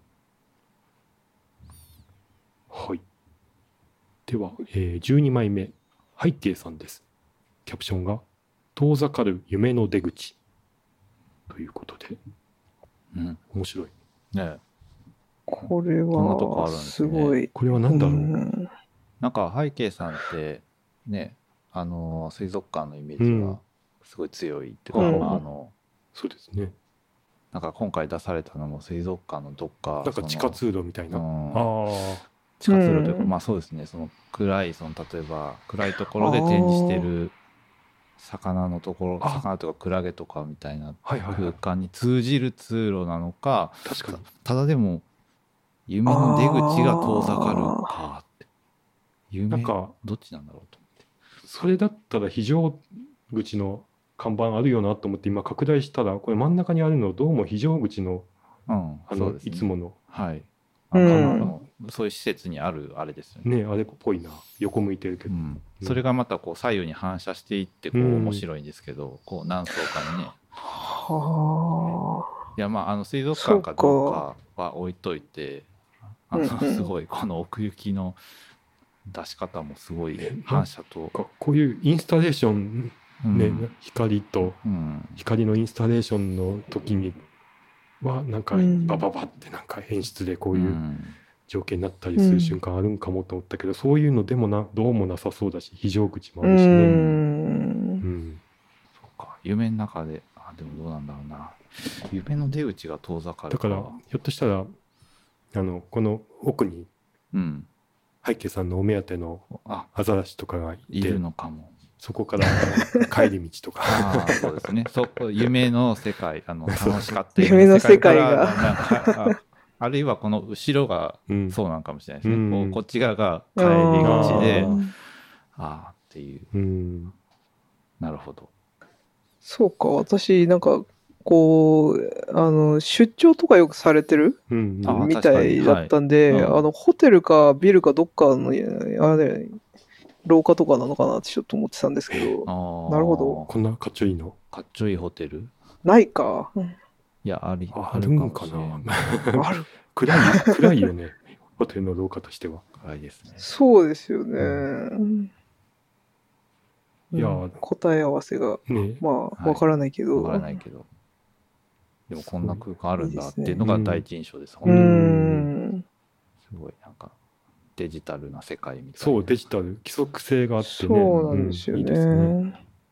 はい。では、えーじゅうにまいめ、背景さんです。キャプションが、遠ざかる夢の出口。ということで、 うん面白い。 ねこれこんなとこあはるんですねすごい。 これは何だろう、 うんなんか背景さんってね、あの水族館のイメージうんがすごい強いっていうか、 うんまああのそうですね。 なんか今回出されたのも水族館のどっかなんか地下通路みたいな。 そのあうんあ。 地下通路というか、 うんまあそうですね、その暗いその例えば暗いところで展示してる魚のところ、 あ魚とかクラゲとかみたいなはいはいはい。 空間に通じる通路なのか、 確かに。 ただでも夢の出口が遠ざかるかって夢なんか、 どっちなんだろうとそれだったら非常口の看板あるよなと思って今拡大したら、これ真ん中にあるのどうも非常口の、 思って、うん、 あの、 そうですねいつもの、 はい、 うんあのそういう施設にあるあれですよね。 ね、あれっぽいな。横向いてるけど。 うん、それがまたこう左右に反射していってこううん面白いんですけど、こう何層かにね、 はあ。 いやまああの水族館かどうかは置いといて、あのうんうんすごいこの奥行きの出し方もすごい反射と、 かこういうインスタレーション、ね、 うん光とうん光のインスタレーションの時にはなんかうんバババってなんか演出でこうういうん情景になったりする瞬間あるんかもと思ったけど、そういうのでもなどうもなさそうだし非常口もあう。 るしね。うんんそうか夢の中で、あでもどうなんだろうな、夢の出口が遠ざかるだからひょっとしたらあのこの奥にうん背景さんのお目当てのあアザラシとかがいているのかも。 そこから帰り道とかああそうですね。そこ夢の世界、あの楽しかった夢の世界がからなんかああるいはこの後ろがうんそうなんかもしれないですね。 うんこうこっち側が帰り口で、 あーああっていう、 うんなるほど。 そうか、私、なんか、こう、あの、出張とかよくされてるうんうんあみたいだったんで、 確かにはいうんあの、ホテルかビルかどっかの、あれ、廊下とかなのかなってちょっと思ってたんですけど、 ああなるほどこんなかっちょいいのかっちょいいホテル、 ないか。うんいやありああるかるんかもしれない。 なある。 暗い暗いよねホテルの廊下としては。 暗いですね。 そうですよね。 ういやうん答え合わせが、 ねまあ、 はいわからないけど。 わからないけど、でもこんな空間あるんだっていうのが第一印象です。 う本当にん。 すごいなんかデジタルな世界みたいな。 そうデジタル規則性があってねそうなんですようんいいですね。 ね。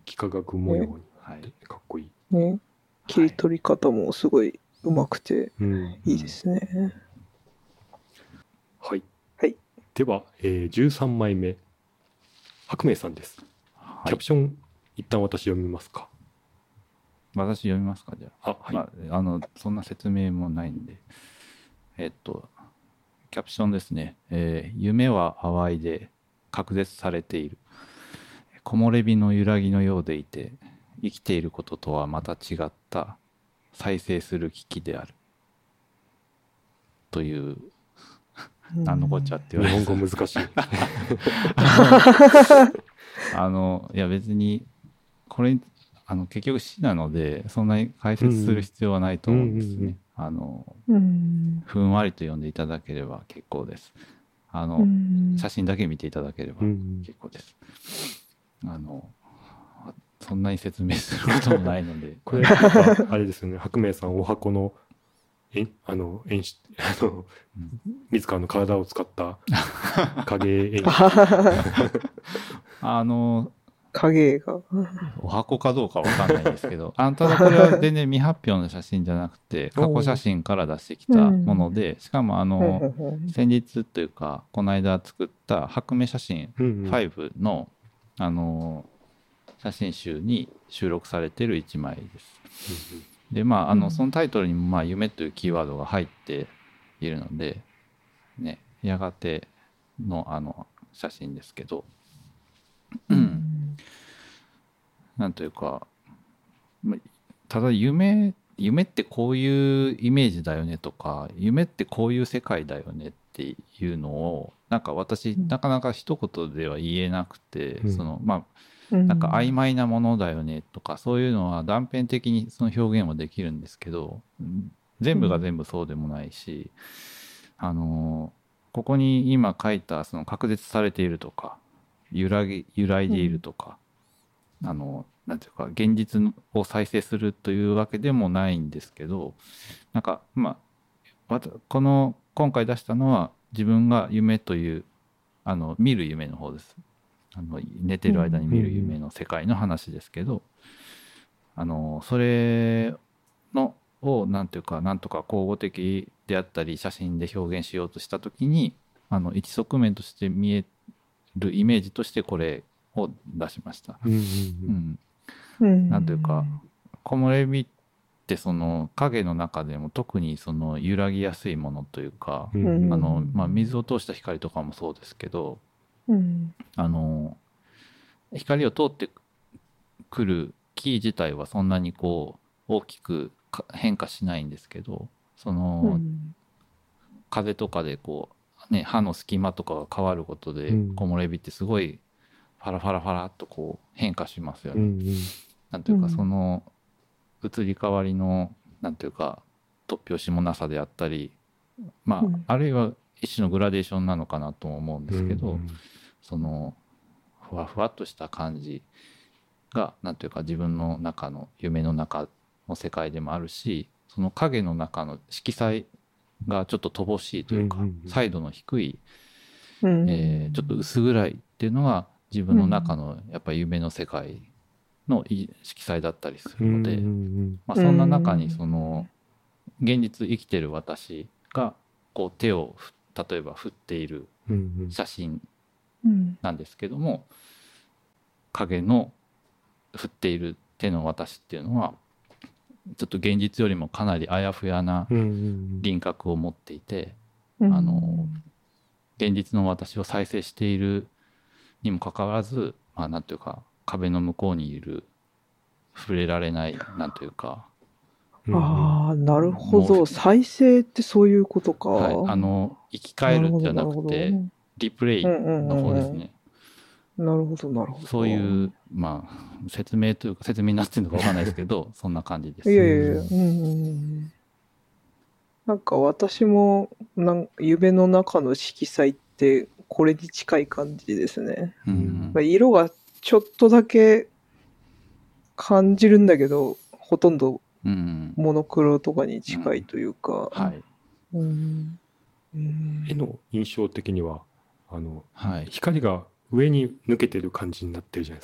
幾何学模様にはいかっこいい。 ね、切り取り方もすごい上手くてうん、 いいですね。 はい。 はい。 では、えー、じゅうさんまいめ、白明さんです。 はいキャプション、一旦私読みますか。 私読みますかじゃあ。 あ、はい。 まあ、あのそんな説明もないんで、えっとキャプションですね、えー夢は淡いで隔絶されている、木漏れ日の揺らぎのようでいて生きていることとはまた違った再生する危機であるという、何のこっちゃって言われ日る本語難しい。 あのいや別にこれあの結局詩なのでそんなに解説する必要はないと思うんですね、 うんうんうんあのうん。 ふんわりと読んでいただければ結構です。あの、 うん写真だけ見ていただければうん結構です。あのそんなに説明することもないのでこれやっぱあれですよね。白明さんお箱のえあの演出あの自らの体を使った影演出。 あの影が。 お箱かどうかわかんないんですけどあただこれは全然未発表の写真じゃなくて過去写真から出してきたもので、しかもあの先日というかこの間作った白明写真うんうんごのあの写真集に収録されているいちまいです。でまああのそのタイトルにもまあ夢というキーワードが入っているのでね、やがてのあの写真ですけど、うんなんというかまただ夢夢ってこういうイメージだよねとか夢ってこういう世界だよねっていうのをなんか私なかなか一言では言えなくて、 うんそのまあなんか曖昧なものだよねとかそういうのは断片的にその表現はできるんですけど全部が全部そうでもないし、あのここに今書いたその隔絶されているとか揺らぎ揺らいでいるとか、あのなんていうか現実を再生するというわけでもないんですけどなんかまあこの今回出したのは自分が夢というあの見る夢の方です。あの寝てる間に見る夢の世界の話ですけど、あのそれのをなんていうかなんとか口語的であったり写真で表現しようとした時にあの一側面として見えるイメージとしてこれを出しました。 うんうんうんうん、 なんというか木漏れ日ってその影の中でも特にその揺らぎやすいものというか、 うんうんあのまあ、水を通した光とかもそうですけど、 うんあの光を通ってくる木自体はそんなにこう大きく変化しないんですけどその、 うん、 風とかでこう、ね、刃の隙間とかが変わることでうん木漏れ日ってすごいファラファラファラっとこう変化しますよね。 うんうんなんていうかうんその移り変わりのなんていうか突拍子もなさであったりまあ、 うんあるいは一種のグラデーションなのかなとも思うんですけど、 うんそのふわふわっとした感じがなんていうか自分の中の夢の中の世界でもあるしその影の中の色彩がちょっと乏しいというか、 うんうんうん彩度の低い、 うんえーちょっと薄暗いっていうのが自分の中のやっぱり夢の世界の色彩だったりするので、 うんうんまあ、そんな中にその現実生きてる私がこう手を例えば振っているうんうん写真うんなんですけども影の振っている手の私っていうのはちょっと現実よりもかなりあやふやなうんうん輪郭を持っていてうんあの現実の私を再生しているにもかかわらずまあなんていうか壁の向こうにいる触れられないなんというか、 うんああ、なるほもうど。再生ってそういうことか。 はい、あの生き返るじゃなくてなるリプレイの方ですね。 なるほど、なるほど。 そういうまあ説明というか説明になってるのかわかんないですけどそんな感じです。 いやいやいや、うんうんうん。なんか私もなん夢の中の色彩ってこれに近い感じですね。 うんまあ色がちょっとだけ感じるんだけど、ほとんどうんモノクロとかに近いというか。 はいうんうん絵の印象的にはあのはい光が上に抜けてる感じになってるじゃないですか。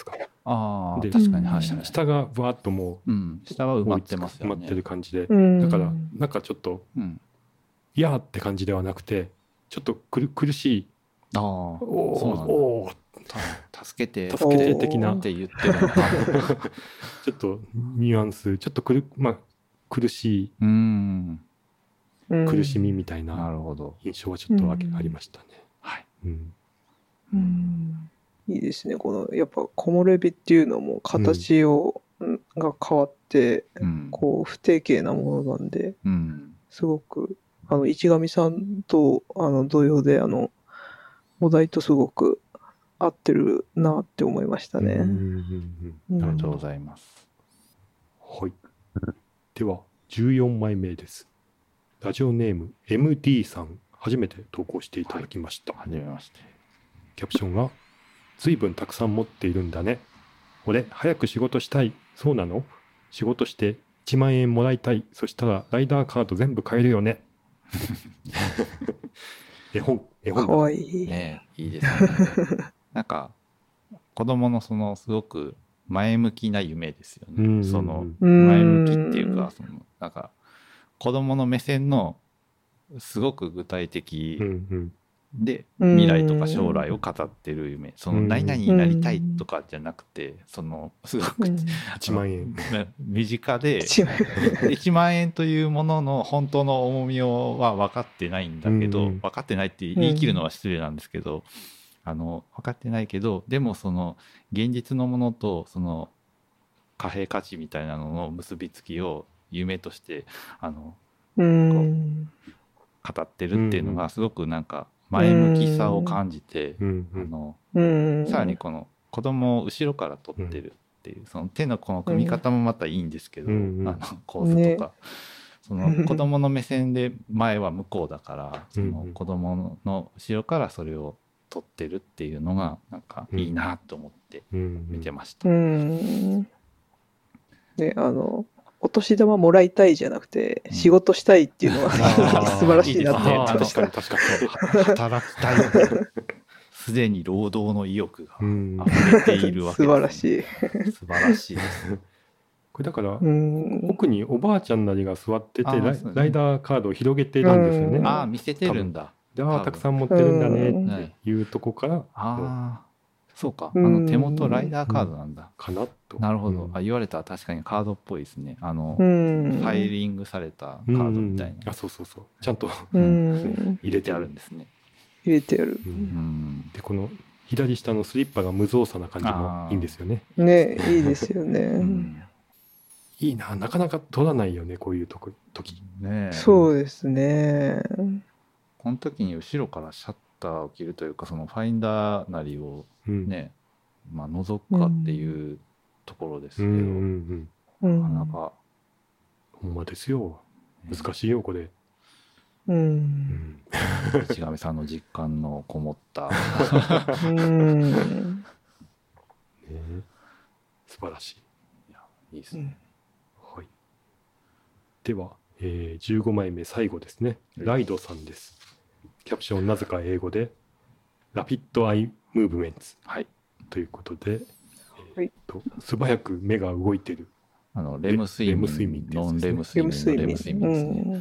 でああ確かに、はい、 うん下がぶわっともうん、下はう埋まってますよね。 埋まってる感じで、 うんだからなんかちょっとうん、 いやーって感じではなくて、ちょっとくる苦しい、 ああおーそうなんだ。 おーた助けて助けて的なって言ってるのか。 ちょっとニュアンス、ちょっとくる、まあ、苦しうーん、 うんい苦しみみたいななるほど。 印象はちょっとあ,、 うんありましたね。 はい。 うんうんいいですね。この、やっぱ木漏れ日っていうのも形を、んが変わって、 うん、 こう、不定形なものなんで、 うん、 すごく、あの、市上さんと、あの、同様で、あの、お題とすごく合ってるなって思いましたね。 うんうんうんうんありがとうございます。 はい。では、じゅうよんまいめです。ラジオネーム エムディー さん、初めて投稿していただきました。 はじめまして。 キャプションが、随分たくさん持っているんだね。俺、早く仕事したい。そうなの？仕事していちまん円もらいたい。そしたらライダーカード全部買えるよね。絵本、絵本かだ。 わいい。 ねえいいですね。なんか子供のそのすごく前向きな夢ですよね。 うんうんうんそのうん前向きっていうか、そのなんか子供の目線のすごく具体的うんうんでうん未来とか将来を語ってる夢。そのうん何々になりたいとかじゃなくて、そのすごくうんいちまん円。 身近で一枚いちまん円というものの本当の重みをは分かってないんだけど、 うんうん分かってないって言い切るのは失礼なんですけど、あの分かってないけどでもその現実のものとその貨幣価値みたいなのの結びつきを夢としてあのうん。 語ってるっていうのがすごくなんか前向きさを感じて、 うんうんあのうん。 さらにこの子供を後ろから撮ってるっていう、その手のこの組み方もまたいいんですけど、 うんうんあの構図とか、 ねその子供の目線で前は向こうだからそうんの子供の後ろからそれを撮ってるっていうのがなんかいいなと思ってうん見てました。 うん。ね、あの、お年玉もらいたいじゃなくて、 うん仕事したいっていうのはあー素晴らしいなといいですね思ってました。 確かに確かに。 働きたいすでに労働の意欲がうん溢れているわけ素晴らです、 しい。 素晴らしいです。 これだから、 うん。 奥におばあちゃんなりが座っててライあーそうですねライダーカードを広げてるんですよね。 うんああ見せてるんだ。 で、ああ、たくさん持ってるんだうんねっていうとこから、 ああそうか、 うんあの手元ライダーカードなんだ。 かなと。 なるほど、 うんあ言われたら確かにカードっぽいですね。あの、 うん。 ファイリングされたカードみたいうんなあ、そうそうそう。ちゃんとうん。 入れてあるあるん。ですね。 入れてやる。 ううんんで、この左下のスリッパが無造作な感じもいいんですよね。 ね、いいですよね。 うんいいな、なかなか取らないよね、こういうとこ時。 ねえそうですね。 この時に後ろからシャッターを切るというかそのファインダーなりをうん。 ね、まあ覗くかっていうところですけど、 うんうんうん。 うん。 なかなかほんまですよ。難しいよ、これ。 う。 うんん。 市上さんの実感のこもったうん。 ね素晴らしい。 いいですね。 はい。では、えー、じゅうごまいめ最後ですね。ライドさんです。キャプションなぜか英語で、ラピッドアイムーブメンツはい。 ということで、 はいえーと素早く目が動いてる。 あのレム睡レム睡眠眠、 ってやつですねノンレム睡眠のレム睡眠ですね。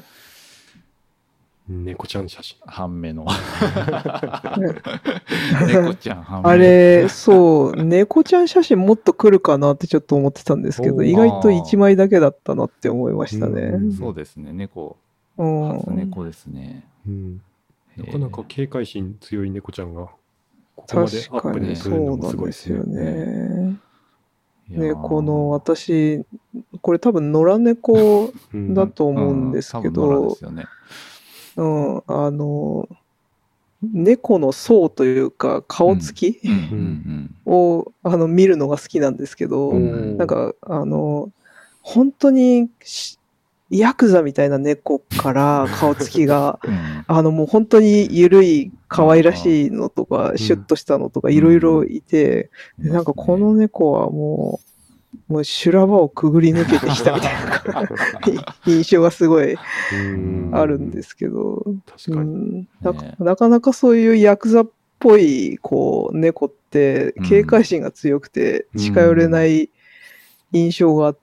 猫ちゃん写真。 半目のうん猫ちゃん半目。 あれ、そう、猫ちゃん写真もっと来るかなってちょっと思ってたんですけど、 おー意外といちまいだけだったなって思いましたうんね。 そうですね。猫、 うん。 初猫ですね。 うん、 えーなかなか警戒心強い猫ちゃんが、ここまでアップで確かに撮れるのもそうなんすごいですねですよ。ね。 いやーね、この私、これ多分野良猫うんだと思うんですけうん多分野良でどす、よね。 うん、あの、猫の層というか顔つきうんうんを、あの見るのが好きなんですけど、 うんなんか、あの、本当にしヤクザみたいな猫から顔つきが、 うんうんあのもう本当に緩い可愛らしいのとか、 んシュッとしたのとかいろいろいて、でなんかこの猫はもう、もう修羅場をくぐり抜けてきたみたいな印象がすごいうんあるんですけど、 確かに。 うんなかねなかなかそういうヤクザっぽいこう猫っって警戒心が強くて近寄れない印象があって、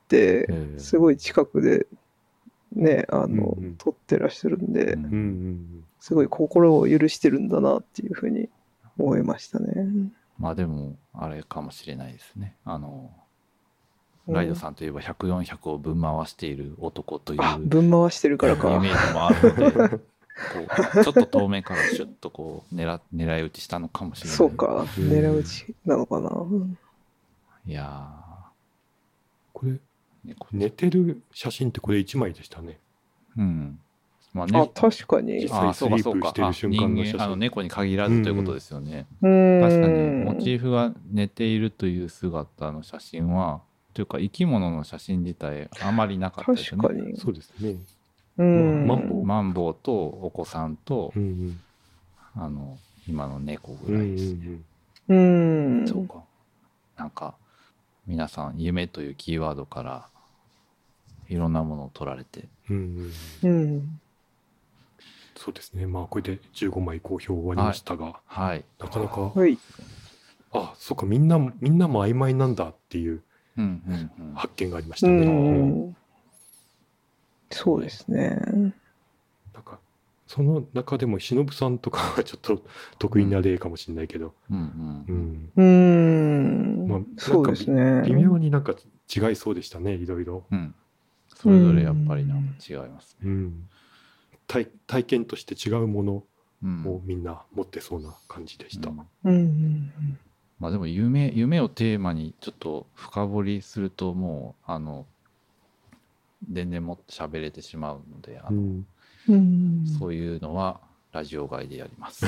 うんすごい近くでね、あの、 うんうん撮ってらっしゃるんで、 うんうんうんすごい心を許してるんだなっていうふうに思いましたね。 まあでもあれかもしれないですね。あのライドさんといえばひゃく、よんひゃくをぶん回している男というあ、ぶん回してるからイか。 メージもあるので、こうちょっと遠目からシュッとこう狙狙い撃ちしたのかもしれない。 そうか、 うん狙い撃ちなのかな。 いやこれー、ね、こ寝てる写真ってこれいちまいでしたね。 うん。まああ、 ね、 確かに。 実際あ、そうかそうか。 スリープしてる瞬間の写真あ人間、あの猫に限らずということですよね。 うーん。 確かにモチーフが寝ているという姿の写真は、というか生き物の写真自体あまりなかったですよね。 確かに。 そうですね。 うん。 マンボウマンボウとお子さんと、 うんあの今の猫うん。うんうぐらいですね。 んうん。 そうか。なんか皆さん夢というキーワードからいろんなものを取られて、 うんうん。 うん。 そうですね。まあこれでじゅうごまい公表終わりましたが、 はい。 なかなか、 はい。 あ、そうか、みんなみんなも曖昧なんだっていううんうんうん。 発見がありましたうね。 ん。そうですね。 なんかその中でも忍さんとかはちょっと得意な例かもしれないけど、 うんううんうん。 うん。 まあそうですね。 微妙になんか違いそうでしたね、いろいろ。 うん。それぞれやっぱりなんか違いますね。 うん、体体験として違うものうんをみんな持ってそうな感じでした。 うんうん。 まあでも夢夢をテーマにちょっと深掘りするともうあの全然もっと喋れてしまうので、あのうんうん。 そういうのはラジオ外でやります。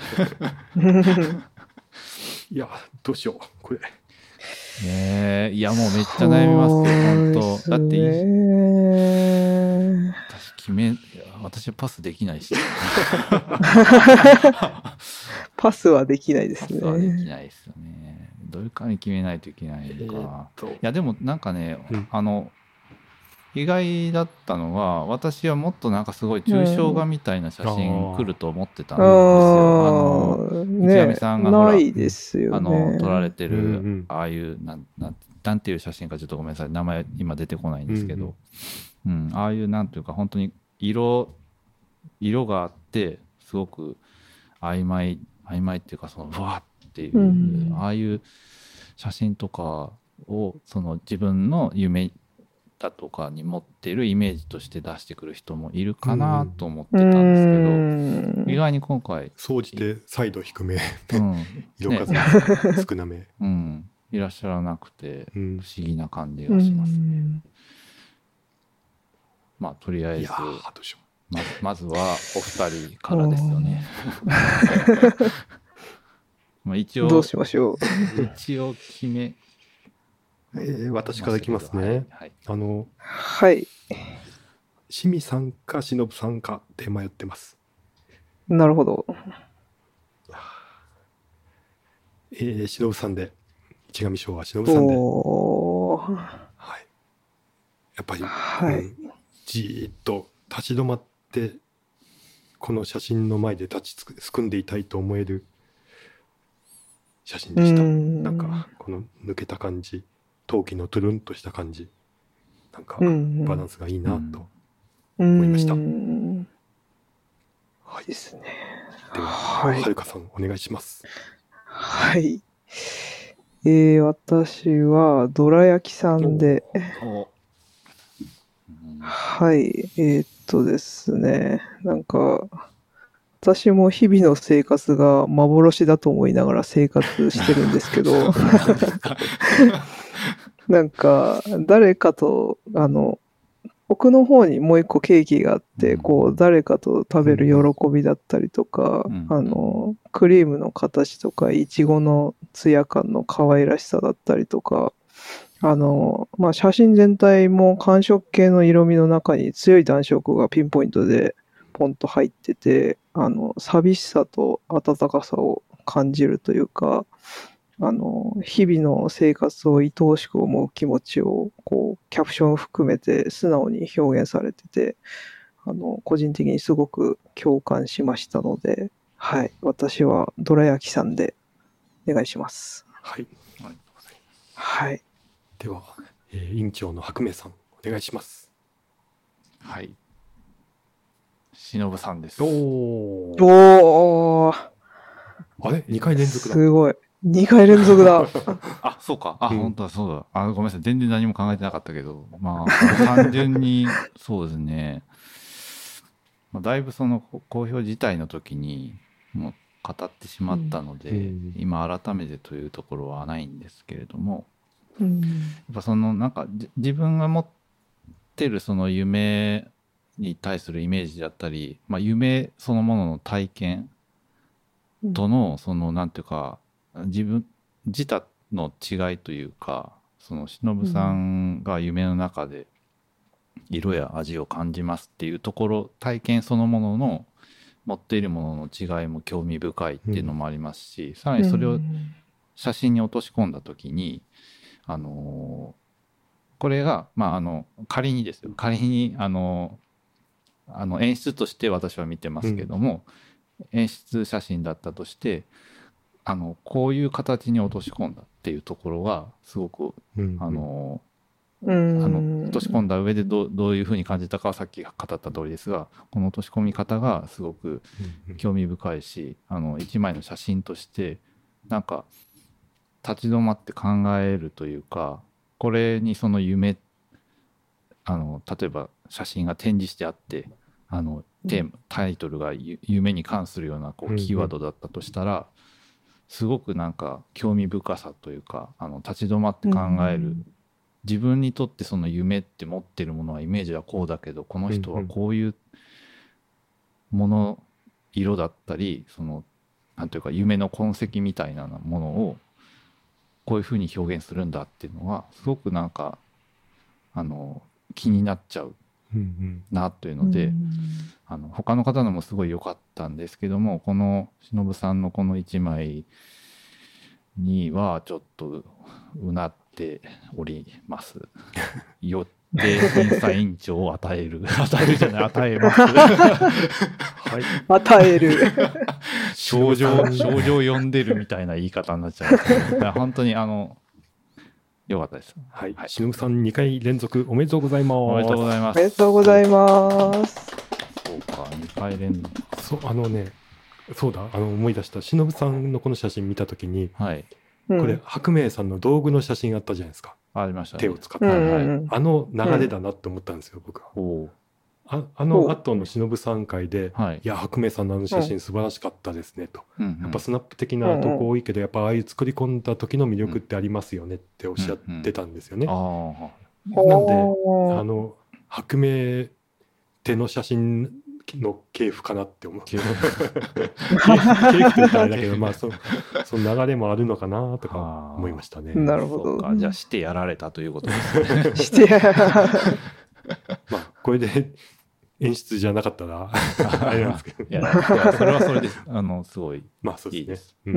いやどうしようこれ。 ねえ、いやもうめっちゃ悩みますよ本当。だっていね。 私決め私はパスできないし、 パスはできないですパスはできね。 ないですよね。どれかに決めないといけないのか。 といやでもなんかね、 うんあの意外だったのは、私はもっとなんかすごい抽象画みたいな写真来ると思ってたんですよ。あのああ、 池上さんがほらないですよね。 あの撮られてる、 うんうんああいうなんなんなんていう写真かちょっとごめんなさい、名前今出てこないんですけど、うんああいうなんていうか本当に色色があってすごく曖昧曖昧っていうかそのわーっていう、 うんああいう写真とかをその自分の夢だとかに持っているイメージとして出してくる人もいるかなと思ってたんですけど、意外に今回、 総じて再度低め、 うん色数ね少なめ、 うん、いらっしゃらなくてうん不思議な感じがしますね。 うんまあとりあえずいやーどうしよまずまずはお二人からですよね。まあ一応どうしましょう。 一応決めう、えー私からいきますね。 はいはいあのはい。 清水さんか忍さんかで迷ってます。 なるほど。 えー、忍さんで池上翔は忍さんで、 おー。 はい、やっぱり、 はいうんじーっと立ち止まってこの写真の前で立ちつくすくんでいたいと思える写真でした。 うんなんかこの抜けた感じ、陶器のトゥルンとした感じ、なんかうんバランスがいいなと、 うん思いましたはい。ですね。 では、 ははいるかさんお願いします。 はい。えー、私は、どら焼きさんで、 おうんはい。えーっとですね。なんか、私も日々の生活が幻だと思いながら生活してるんですけど、なんか、誰かと、あの、奥の方にもう一個ケーキがあって、 うんこう、誰かと食べる喜びだったりとか、 うんあの、クリームの形とか、いちごのツヤ感の可愛らしさだったりとか、あの、まあ、写真全体も寒色系の色味の中に強い暖色がピンポイントでポンと入ってて、あの、寂しさと温かさを感じるというか、あの、日々の生活を愛おしく思う気持ちを、こう、キャプションを含めて素直に表現されてて、あの、個人的にすごく共感しましたので、はい、私はどら焼きさんでお願いします。 はい。 はい。 では、えー、委員長の白明さん、お願いします。 はい。忍さんです。 おー。おー。 あれ ?に 回連続だ。 すごい。にかい連続だ。 あ、そうか。あ、 うん、 本当だ、そうだ。あ、ごめんなさい。全然何も考えてなかったけど、まあ、単純に、そうですね。まあ、だいぶその公表自体の時に、もう語ってしまったので、うん、今改めてというところはないんですけれども、うん、やっぱそのなんか自分が持ってるその夢に対するイメージだったり、まあ、夢そのものの体験とのそのなんていうか自分自他の違いというか、その忍さんが夢の中で色や味を感じますっていうところ、体験そのものの持っているものの違いも興味深いっていうのもありますし、うん、さらにそれを写真に落とし込んだ時に、あのー、これが、まあ、あの仮にですよ、仮にあのあの演出として私は見てますけども、うん、演出写真だったとしてあのこういう形に落とし込んだっていうところがすごく、うん、あのあの落とし込んだ上で ど, どういうふうに感じたかはさっき語った通りですが、この落とし込み方がすごく興味深いし、あの一枚の写真としてなんか立ち止まって考えるというか、これにその夢、あの例えば写真が展示してあってあのテーマタイトルが夢に関するようなこうキーワードだったとしたら、すごくなんか興味深さというか、あの立ち止まって考える、自分にとってその夢って持ってるものはイメージはこうだけど、この人はこういうもの、色だったり、そのなんていうか夢の痕跡みたいなものをこういうふうに表現するんだっていうのはすごくなんかあの気になっちゃうなというので、あの他の方のもすごい良かったんですけども、この忍さんのこのいちまいにはちょっとうなっておりますよって審査委員長を与える与えるじゃない与えますはい与える症状症状読んでるみたいな言い方になっちゃう、ね、本当にあのよかったです。 はい、はい、忍さんにかい連続おめでとうございます。 おめでとうございます。 おめでとうございます。 そうか、にかい連続。 そうあのね、そうだ、あの思い出した。忍さんのこの写真見たときに、はい、これ、うん、白明さんの道具の写真あったじゃないですか。 ありましたね。 手を使った、うん、あの流れだなって思ったんですよ、うん、僕は。あ, あの後の忍さん会で、はい、いや白明さんのあの写真素晴らしかったですねと、うん、やっぱスナップ的なとこ多いけど、やっぱああいう作り込んだ時の魅力ってありますよねっておっしゃってたんですよね。うんうん、なんであの白明手の写真の系譜かなって思う。系譜って言ったらあれだけど、まあそその流れもあるのかなとか思いましたね。 なるほど。 そうか、じゃあしてやられたということですね。 してやられた。 まあこれで演出じゃなかったらあれなんですけど、 いや、いやそれはそれです。あのすごいまあそうですね。いいです。 うん。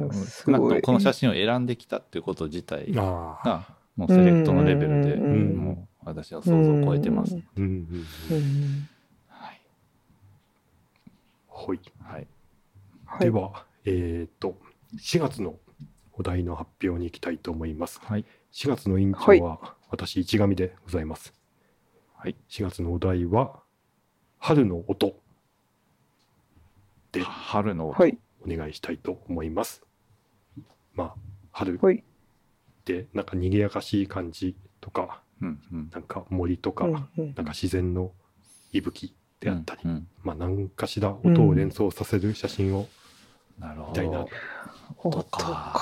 少なくともこの写真を選んできたっていうこと自体がもうセレクトのレベルで、もう私の想像を超えてます。うんうんうん。はい。 はい。はい。では、えっとしがつのお題の発表に行きたいと思います。はい。しがつの委員長は私市上でございます。はい。しがつのお題は春の音で春の音、 はい、お願いしたいと思います。まあ春ってなんか賑やかしい感じとか、うんうん、なんか森とか、うんうん、なんか自然の息吹であったり、うんうん、まあ何かしら音を連想させる写真を見たいな。 音か。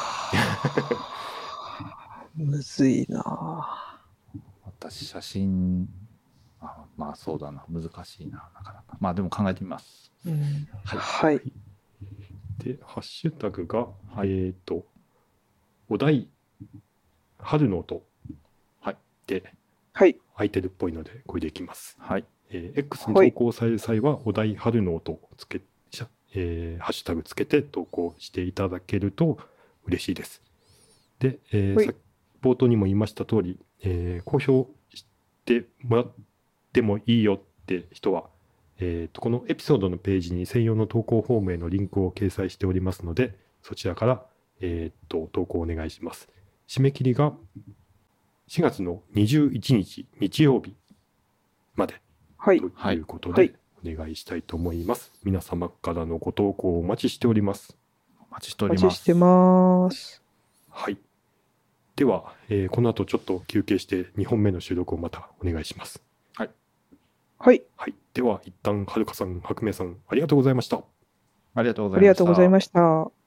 むずいな。 私写真あまあそうだな、難しいな、なかなか。まあでも考えてみます。 うん、はい。はい。 で、ハッシュタグが、はい、えっと、お題、春の音、はい、で、 はい。 空いてるっぽいので、これでいきます。 はい。 えー、X に投稿される際は、お題、春の音をつけ、えー、ハッシュタグつけて投稿していただけると嬉しいです。で、えー、冒頭にも言いました通り、えー、公表してもらって、でもいいよって人は、えー、とこのエピソードのページに専用の投稿フォームへのリンクを掲載しておりますので、そちらから、 えーっと、投稿お願いします。締め切りがしがつのにじゅういちにち日曜日まではい。 ということはいでお願いしたいと思います。皆様からのご投稿をお待ちしております。 お待ちしておおります。 待ちしてます。 はい。では、えーこの後ちょっと休憩してにほんめの収録をまたお願いします。 はい。 はい。では、一旦はるかさん、白明さん、ありがとうございました。 ありがとうござありがいました。 とうございました。